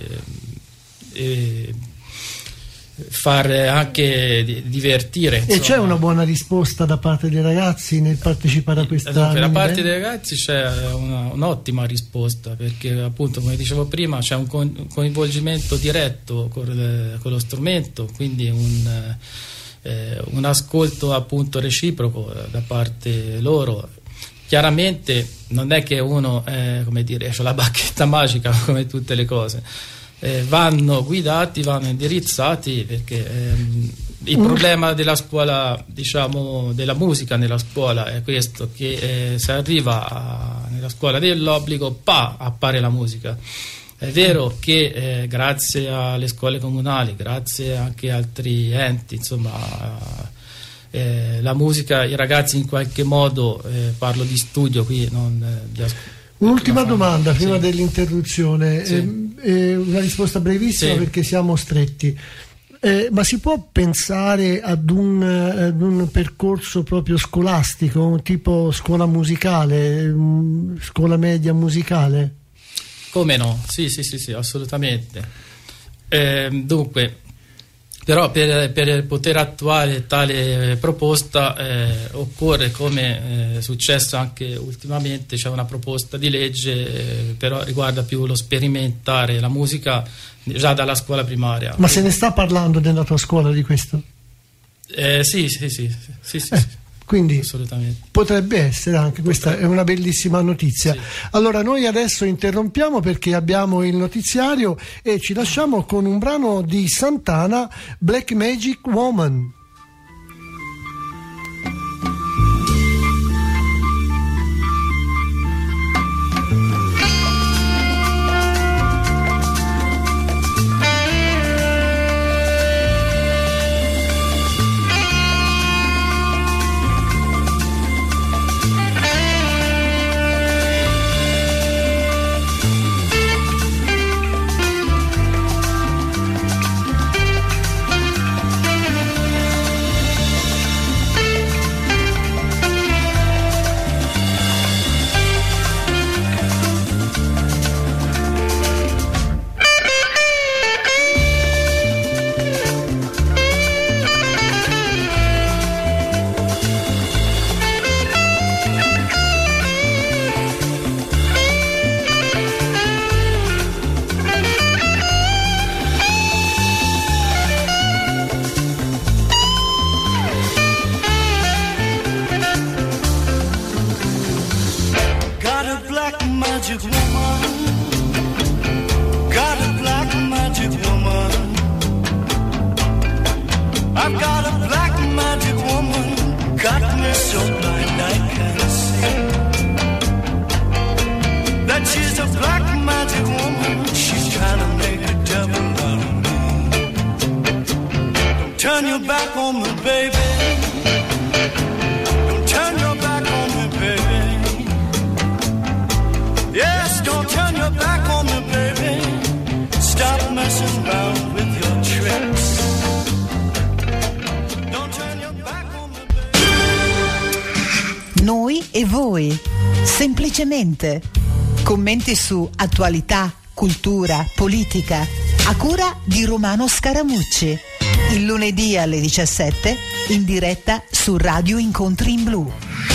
far anche divertire, insomma. E c'è una buona risposta da parte dei ragazzi nel partecipare a questa da parte dei ragazzi c'è un'ottima risposta, perché appunto, come dicevo prima, c'è un coinvolgimento diretto con lo strumento, quindi un ascolto appunto reciproco da parte loro. Chiaramente non è che uno come dire, c'ha la bacchetta magica come tutte le cose. Vanno guidati, vanno indirizzati, perché il problema della scuola, diciamo della musica nella scuola, è questo, che se arriva nella scuola dell'obbligo appare la musica. È vero che grazie alle scuole comunali, grazie anche a altri enti, insomma, la musica, i ragazzi in qualche modo, parlo di studio qui, non di Un'ultima domanda prima dell'interruzione, una risposta brevissima perché siamo stretti. Ma si può pensare ad un percorso proprio scolastico, tipo scuola musicale, scuola media musicale? Come no? Sì, assolutamente. Dunque, però per poter attuare tale proposta occorre, come è successo anche ultimamente, c'è una proposta di legge, però riguarda più lo sperimentare la musica già dalla scuola primaria. Ma se ne sta parlando nella tua scuola di questo? Sì. Quindi assolutamente. Potrebbe essere anche, questa è una bellissima notizia. Sì. Allora noi adesso interrompiamo perché abbiamo il notiziario e ci lasciamo con un brano di Santana, Black Magic Woman. magic woman, got a black magic woman. I've got a black magic woman, got me so blind I can't see. That she's a black magic woman, she's trying to turn your back on me, baby. Don't turn your back on me, baby. Yes, don't turn your back on me, baby. Stop messing around with your tricks. Don't turn your back on me, baby. Noi e voi, semplicemente. Commenti su attualità, cultura, politica, a cura di Romano Scaramucci. Il lunedì alle 17 in diretta su Radio Incontri in Blu.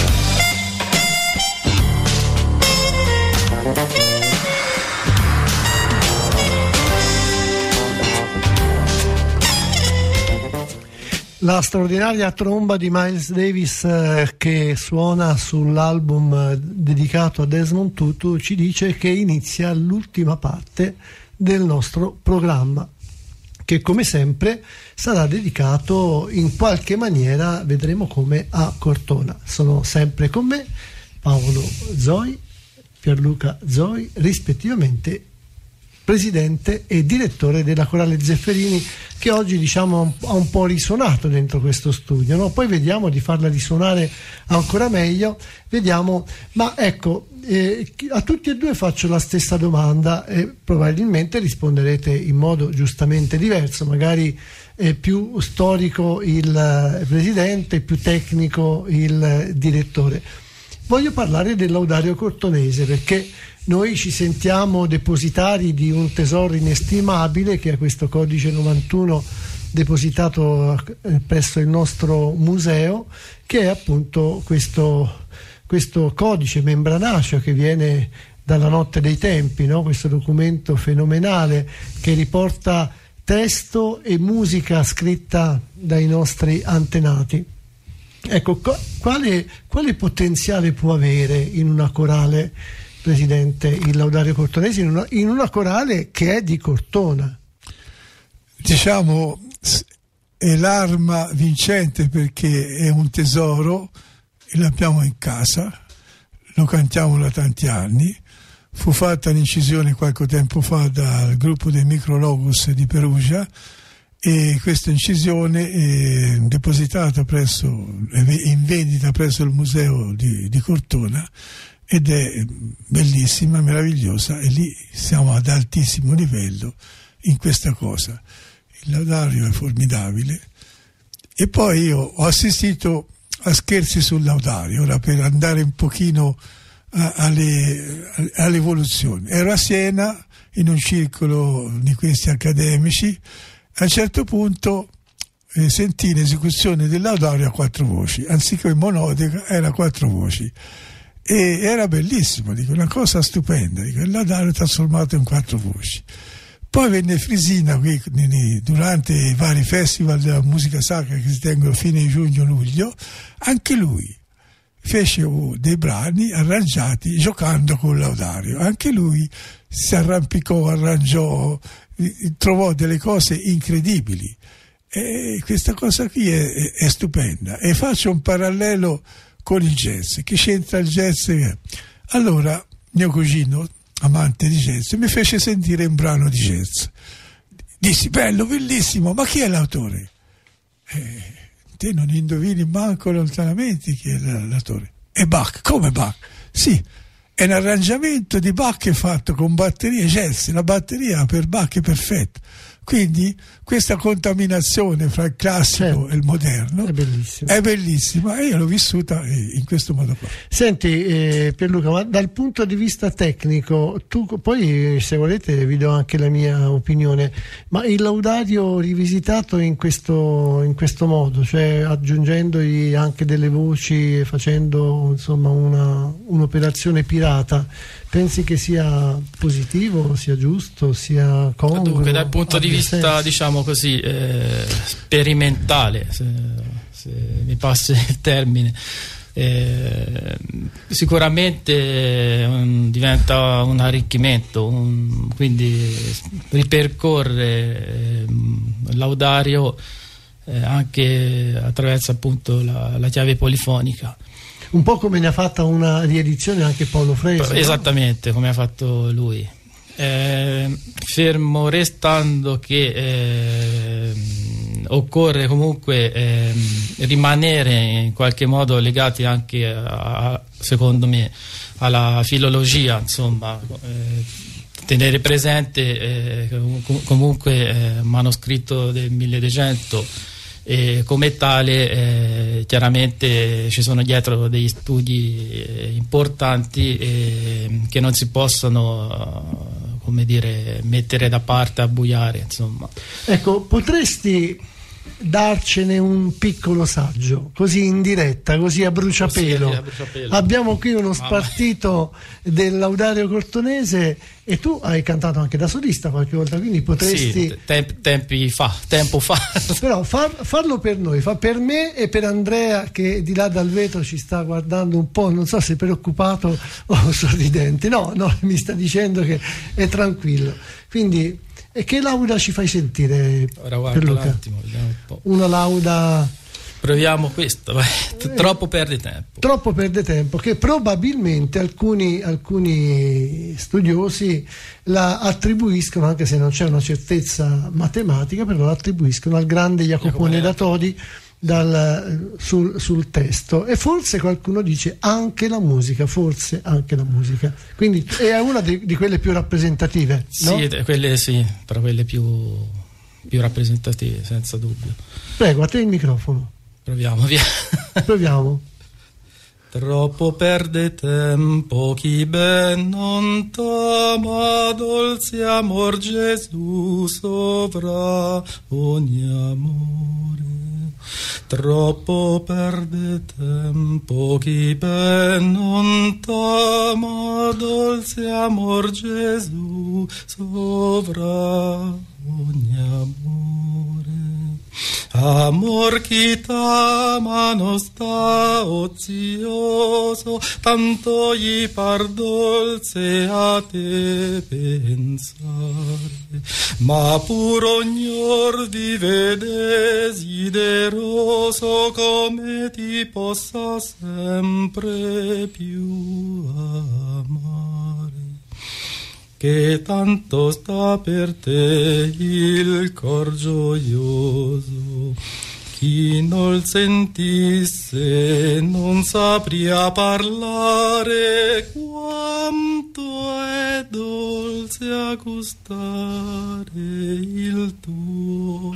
La straordinaria tromba di Miles Davis che suona sull'album dedicato a Desmond Tutu ci dice che inizia l'ultima parte del nostro programma, che come sempre sarà dedicato in qualche maniera, vedremo come, a Cortona. Sono sempre con me Paolo Zoi, Pierluca Zoi, rispettivamente presidente e direttore della Corale Zefferini, che oggi diciamo ha un po' risuonato dentro questo studio, no? Poi vediamo di farla risuonare ancora meglio, vediamo, ma ecco, a tutti e due faccio la stessa domanda e probabilmente risponderete in modo giustamente diverso, magari più storico il presidente, più tecnico il direttore. Voglio parlare del Laudario Cortonese, perché noi ci sentiamo depositari di un tesoro inestimabile, che è questo codice 91 depositato presso il nostro museo, che è appunto questo codice membranaceo che viene dalla notte dei tempi, no? Questo documento fenomenale che riporta testo e musica scritta dai nostri antenati. Ecco, quale potenziale può avere in una corale, Presidente, il Laudario Cortonese, in una corale che è di Cortona? Diciamo, è l'arma vincente, perché è un tesoro e l'abbiamo in casa, lo cantiamo da tanti anni. Fu fatta l'incisione qualche tempo fa dal gruppo dei Micrologus di Perugia, e questa incisione è depositata in vendita presso il museo di Cortona, ed è bellissima, meravigliosa, e lì siamo ad altissimo livello in questa cosa. Il laudario è formidabile. E poi io ho assistito a scherzi sul laudario, ora per andare un pochino all'evoluzione. Ero a Siena in un circolo di questi accademici. A un certo punto sentì l'esecuzione del laudario a 4 voci, anziché monodica era a 4 voci, e era bellissimo, dico, una cosa stupenda, dico, il laudario trasformato in 4 voci. Poi venne Frisina qui durante i vari festival della musica sacra che si tengono fine giugno-luglio, anche lui fece dei brani arrangiati giocando con il laudario, anche lui si arrampicò, arrangiò, trovò delle cose incredibili, e questa cosa qui è stupenda. E faccio un parallelo con il jazz. Che c'entra il jazz? Allora mio cugino, amante di jazz, mi fece sentire un brano di jazz, dissi bello, bellissimo, ma chi è l'autore? Te non indovini manco lontanamente chi è l'autore. È Bach. Come Bach? Sì, è un arrangiamento di Bach fatto con batterie jazz, la batteria per Bach è perfetta. Quindi questa contaminazione fra il classico e il moderno è bellissima, e io l'ho vissuta in questo modo qua. Senti Pierluca, ma dal punto di vista tecnico, tu poi se volete vi do anche la mia opinione, ma il laudario rivisitato in questo modo, cioè aggiungendogli anche delle voci, facendo insomma un'operazione pirata, pensi che sia positivo, sia giusto, sia congruo? Dunque, dal punto di vista, diciamo così, sperimentale, se mi passi il termine, sicuramente diventa un arricchimento, quindi ripercorre il laudario anche attraverso appunto la chiave polifonica. Un po' come ne ha fatta una riedizione anche Paolo Fresu. Esattamente, come ha fatto lui. Fermo restando che occorre comunque rimanere in qualche modo legati anche secondo me alla filologia, insomma, tenere presente comunque manoscritto del 1200 e come tale chiaramente ci sono dietro degli studi importanti che non si possono come dire mettere da parte, abbuiare, insomma. Ecco, potresti darcene un piccolo saggio, così in diretta, così a bruciapelo. Abbiamo qui uno spartito del Laudario Cortonese e tu hai cantato anche da solista qualche volta, quindi potresti tempo fa però farlo per noi, fa per me e per Andrea che di là dal vetro ci sta guardando un po', non so se preoccupato o sorridente. No, mi sta dicendo che è tranquillo. Quindi, e che lauda ci fai sentire? Ora guarda un attimo, vediamo un po'. Una lauda. Proviamo questo, troppo perde tempo. Troppo perde tempo, che probabilmente alcuni studiosi la attribuiscono, anche se non c'è una certezza matematica, però la attribuiscono al grande Jacopone da Todi sul testo, e forse qualcuno dice anche la musica, quindi è una di quelle più rappresentative, no? Sì, quelle sì, tra quelle più rappresentative, senza dubbio. Prego, a te il microfono. Proviamo, via. Proviamo. Troppo perde tempo chi ben non t'ama, dolce amor Gesù sovra ogni amore. Troppo perde tempo chi ben non t'ama, dolce amor Gesù sovra ogni amore. Amor chi t'ama non sta ozioso, tanto gli par dolce a te pensare, ma pur ognor vive desideroso come ti possa sempre più amare. Che tanto sta per te il cor gioioso, chi non sentisse non sapria parlare, quanto è dolce a gustare il tuo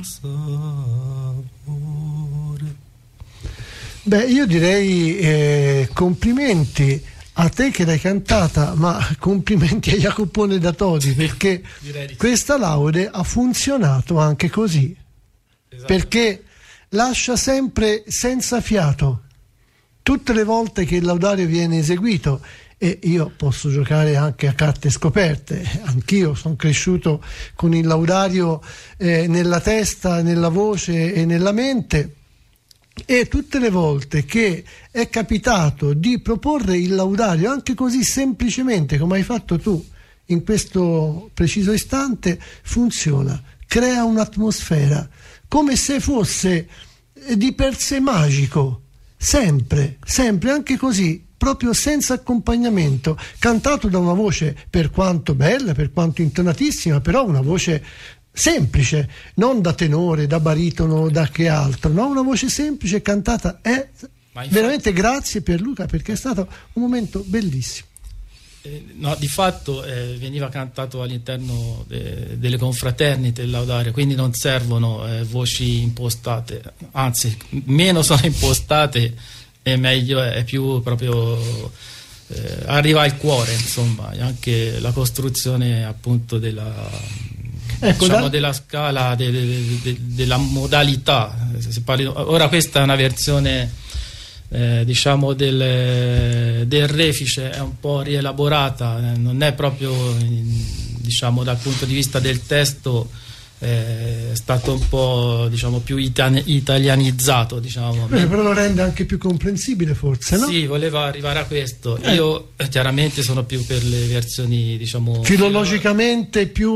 sapore. Beh, io direi complimenti a te che l'hai cantata, ma complimenti a Jacopone da Todi, perché questa laude ha funzionato anche così. Esatto. Perché lascia sempre senza fiato tutte le volte che il laudario viene eseguito. E io posso giocare anche a carte scoperte, anch'io sono cresciuto con il laudario nella testa, nella voce e nella mente. E tutte le volte che è capitato di proporre il laudario anche così semplicemente come hai fatto tu in questo preciso istante, funziona, crea un'atmosfera come se fosse di per sé magico, sempre, anche così, proprio senza accompagnamento, cantato da una voce per quanto bella, per quanto intonatissima, però una voce semplice, non da tenore, da baritono, da che altro, no? Una voce semplice cantata. Veramente grazie Pierluca, perché è stato un momento bellissimo. No, di fatto veniva cantato all'interno delle confraternite del laudario, quindi non servono voci impostate, anzi meno sono impostate e meglio è più proprio arriva al cuore, insomma, anche la costruzione appunto della scala, della modalità. Ora questa è una versione diciamo del Refice, è un po' rielaborata, non è proprio diciamo dal punto di vista del testo è stato un po' diciamo più italianizzato, diciamo. Però lo rende anche più comprensibile, forse, no? Sì, voleva arrivare a questo. Io chiaramente sono più per le versioni diciamo filologicamente più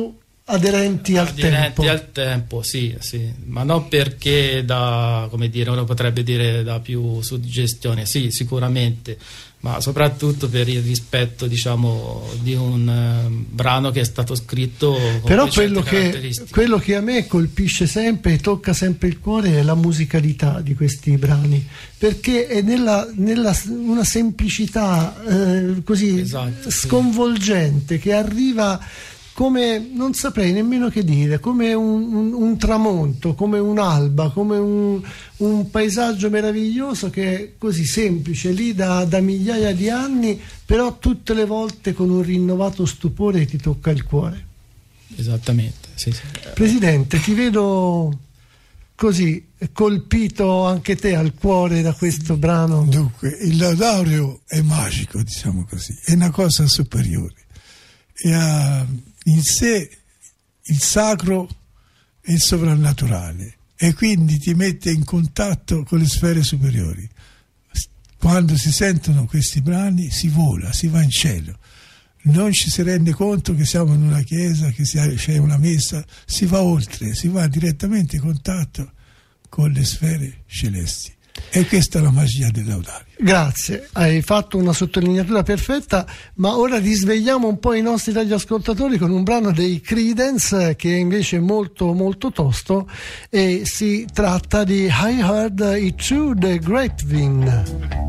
aderenti al tempo. Al tempo, sì, ma non perché come dire, uno potrebbe dire da più suggestione, sì, sicuramente, ma soprattutto per il rispetto, diciamo, di un brano che è stato scritto con però quello che a me colpisce sempre e tocca sempre il cuore è la musicalità di questi brani, perché è nella una semplicità così esatto, sconvolgente, che arriva come, non saprei nemmeno che dire, come un tramonto, come un'alba, come un paesaggio meraviglioso che è così semplice, lì da migliaia di anni, però tutte le volte con un rinnovato stupore ti tocca il cuore. Esattamente, sì. Presidente, ti vedo così colpito anche te al cuore da questo brano. Dunque, il Laudario è magico, diciamo così, è una cosa superiore, e ha in sé il sacro e il sovrannaturale, e quindi ti mette in contatto con le sfere superiori. Quando si sentono questi brani si vola, si va in cielo, non ci si rende conto che siamo in una chiesa, che c'è una messa, si va oltre, si va direttamente in contatto con le sfere celesti. E questa è la magia del Laudario. Grazie, hai fatto una sottolineatura perfetta, ma ora risvegliamo un po' i nostri radioascoltatori con un brano dei Creedence che è invece molto molto tosto, e si tratta di I Heard It Through the Grapevine.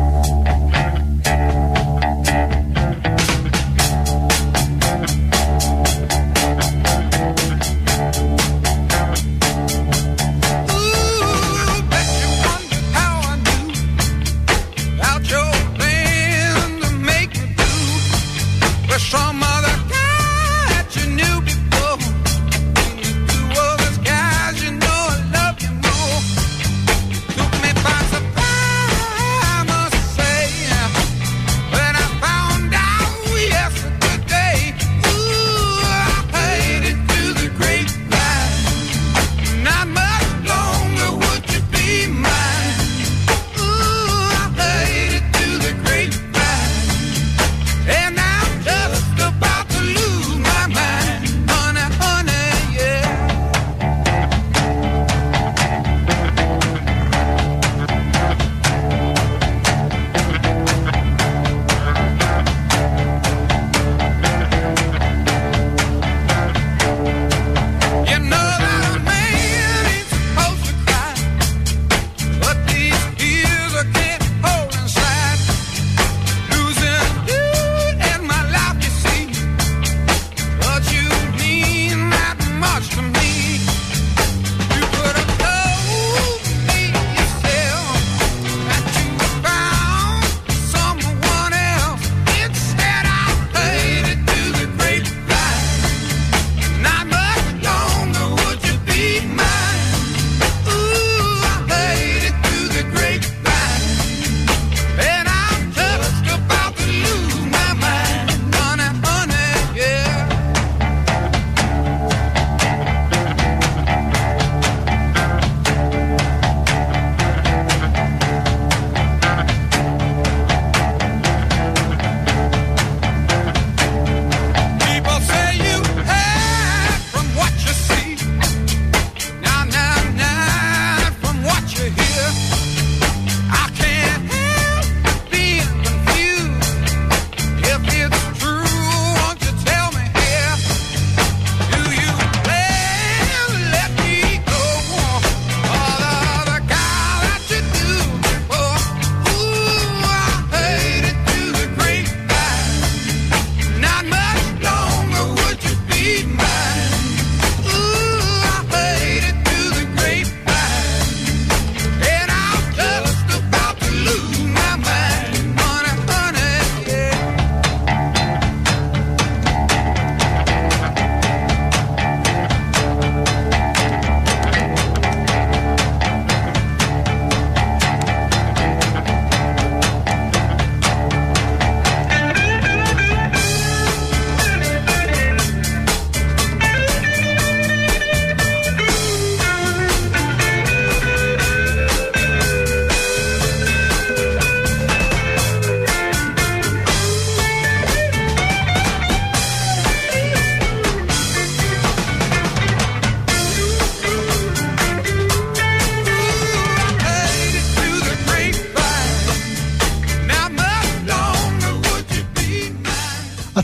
Some other guy that you knew before. You were the skies, you know I love you more. Took me by surprise.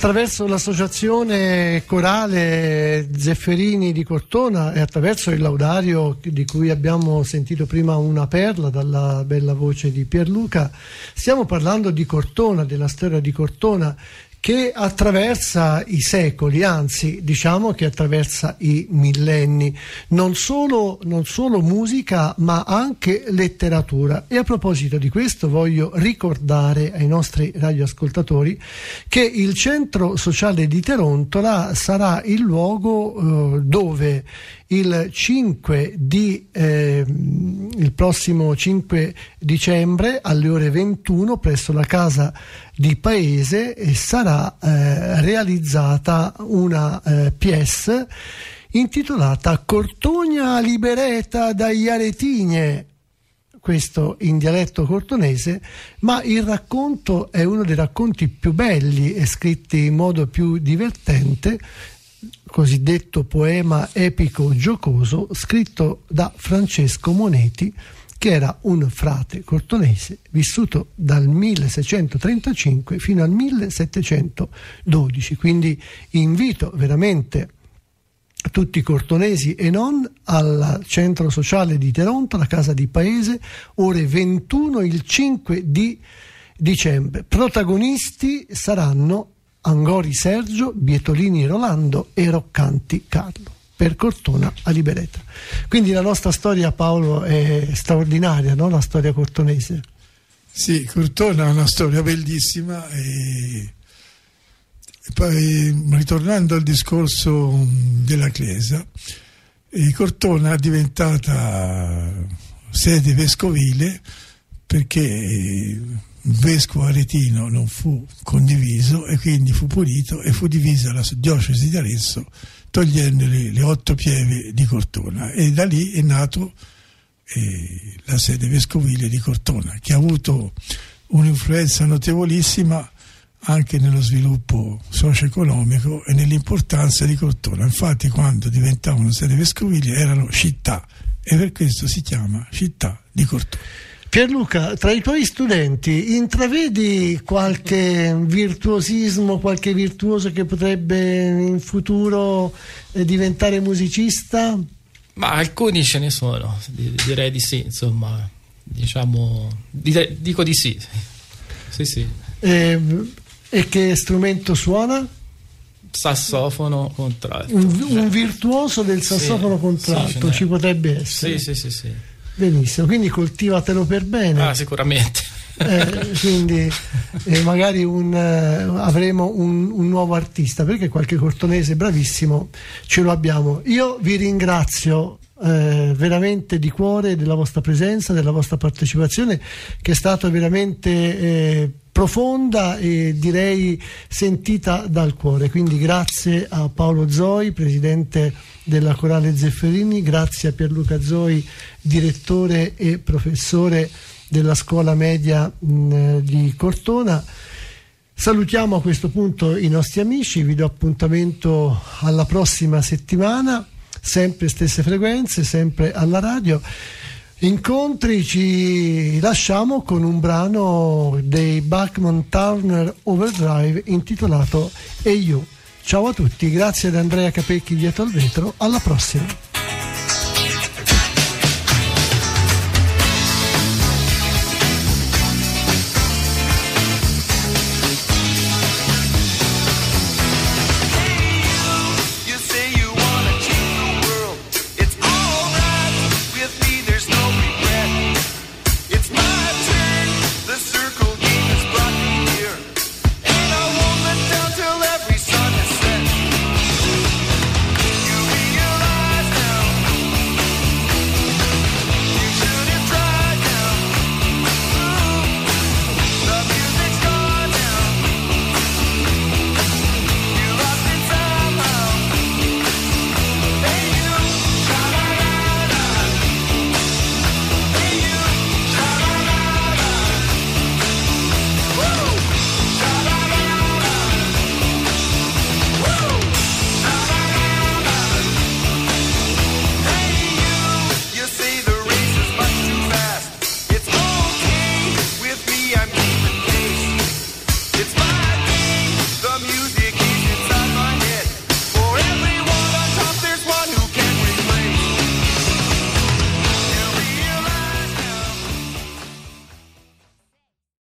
attraverso l'associazione corale Zefferini di Cortona e attraverso il laudario di cui abbiamo sentito prima una perla dalla bella voce di Pierluca, stiamo parlando di Cortona, della storia di Cortona, che attraversa i secoli, anzi diciamo che attraversa i millenni, non solo musica ma anche letteratura. E a proposito di questo voglio ricordare ai nostri radioascoltatori che il Centro Sociale di Terontola sarà il luogo dove il prossimo 5 dicembre alle ore 21 presso la casa di Paese sarà realizzata una pièce intitolata Cortogna libereta dagli Aretigne, questo in dialetto cortonese, ma il racconto è uno dei racconti più belli e scritti in modo più divertente, cosiddetto poema epico giocoso, scritto da Francesco Moneti, che era un frate cortonese vissuto dal 1635 fino al 1712. Quindi invito veramente tutti i cortonesi e non al Centro Sociale di Teronto, la casa di Paese, ore 21 il 5 di dicembre. Protagonisti saranno Angori Sergio, Bietolini Rolando e Roccanti Carlo, per Cortona a Libereta. Quindi la nostra storia, Paolo, è straordinaria, no? La storia cortonese. Sì, Cortona è una storia bellissima e poi, ritornando al discorso della Chiesa, Cortona è diventata sede vescovile perché il vescovo aretino non fu condiviso e quindi fu punito e fu divisa la diocesi di Arezzo, togliendole le 8 pieve di Cortona, e da lì è nato la sede vescovile di Cortona, che ha avuto un'influenza notevolissima anche nello sviluppo socio-economico e nell'importanza di Cortona. Infatti quando diventavano sede vescovili erano città e per questo si chiama città di Cortona. Pierluca, tra i tuoi studenti intravedi qualche virtuosismo, qualche virtuoso che potrebbe in futuro diventare musicista? Ma alcuni ce ne sono, direi di sì, insomma, diciamo, dico di sì. Sì. E che strumento suona? Sassofono contralto. Un virtuoso del sassofono contralto ci potrebbe essere. Sì. Benissimo, quindi coltivatelo per bene. Sicuramente. Quindi magari avremo un nuovo artista, perché qualche cortonese bravissimo ce lo abbiamo. Io vi ringrazio veramente di cuore della vostra presenza, della vostra partecipazione, che è stata veramente profonda e direi sentita dal cuore. Quindi grazie a Paolo Zoi, presidente della Corale Zefferini, grazie a Pierluca Zoi, direttore e professore della scuola media di Cortona. Salutiamo a questo punto i nostri amici, vi do appuntamento alla prossima settimana, sempre stesse frequenze, sempre alla radio. Incontri, ci lasciamo con un brano dei Bachman Turner Overdrive intitolato Hey You. Ciao a tutti, grazie ad Andrea Capecchi dietro al vetro, alla prossima.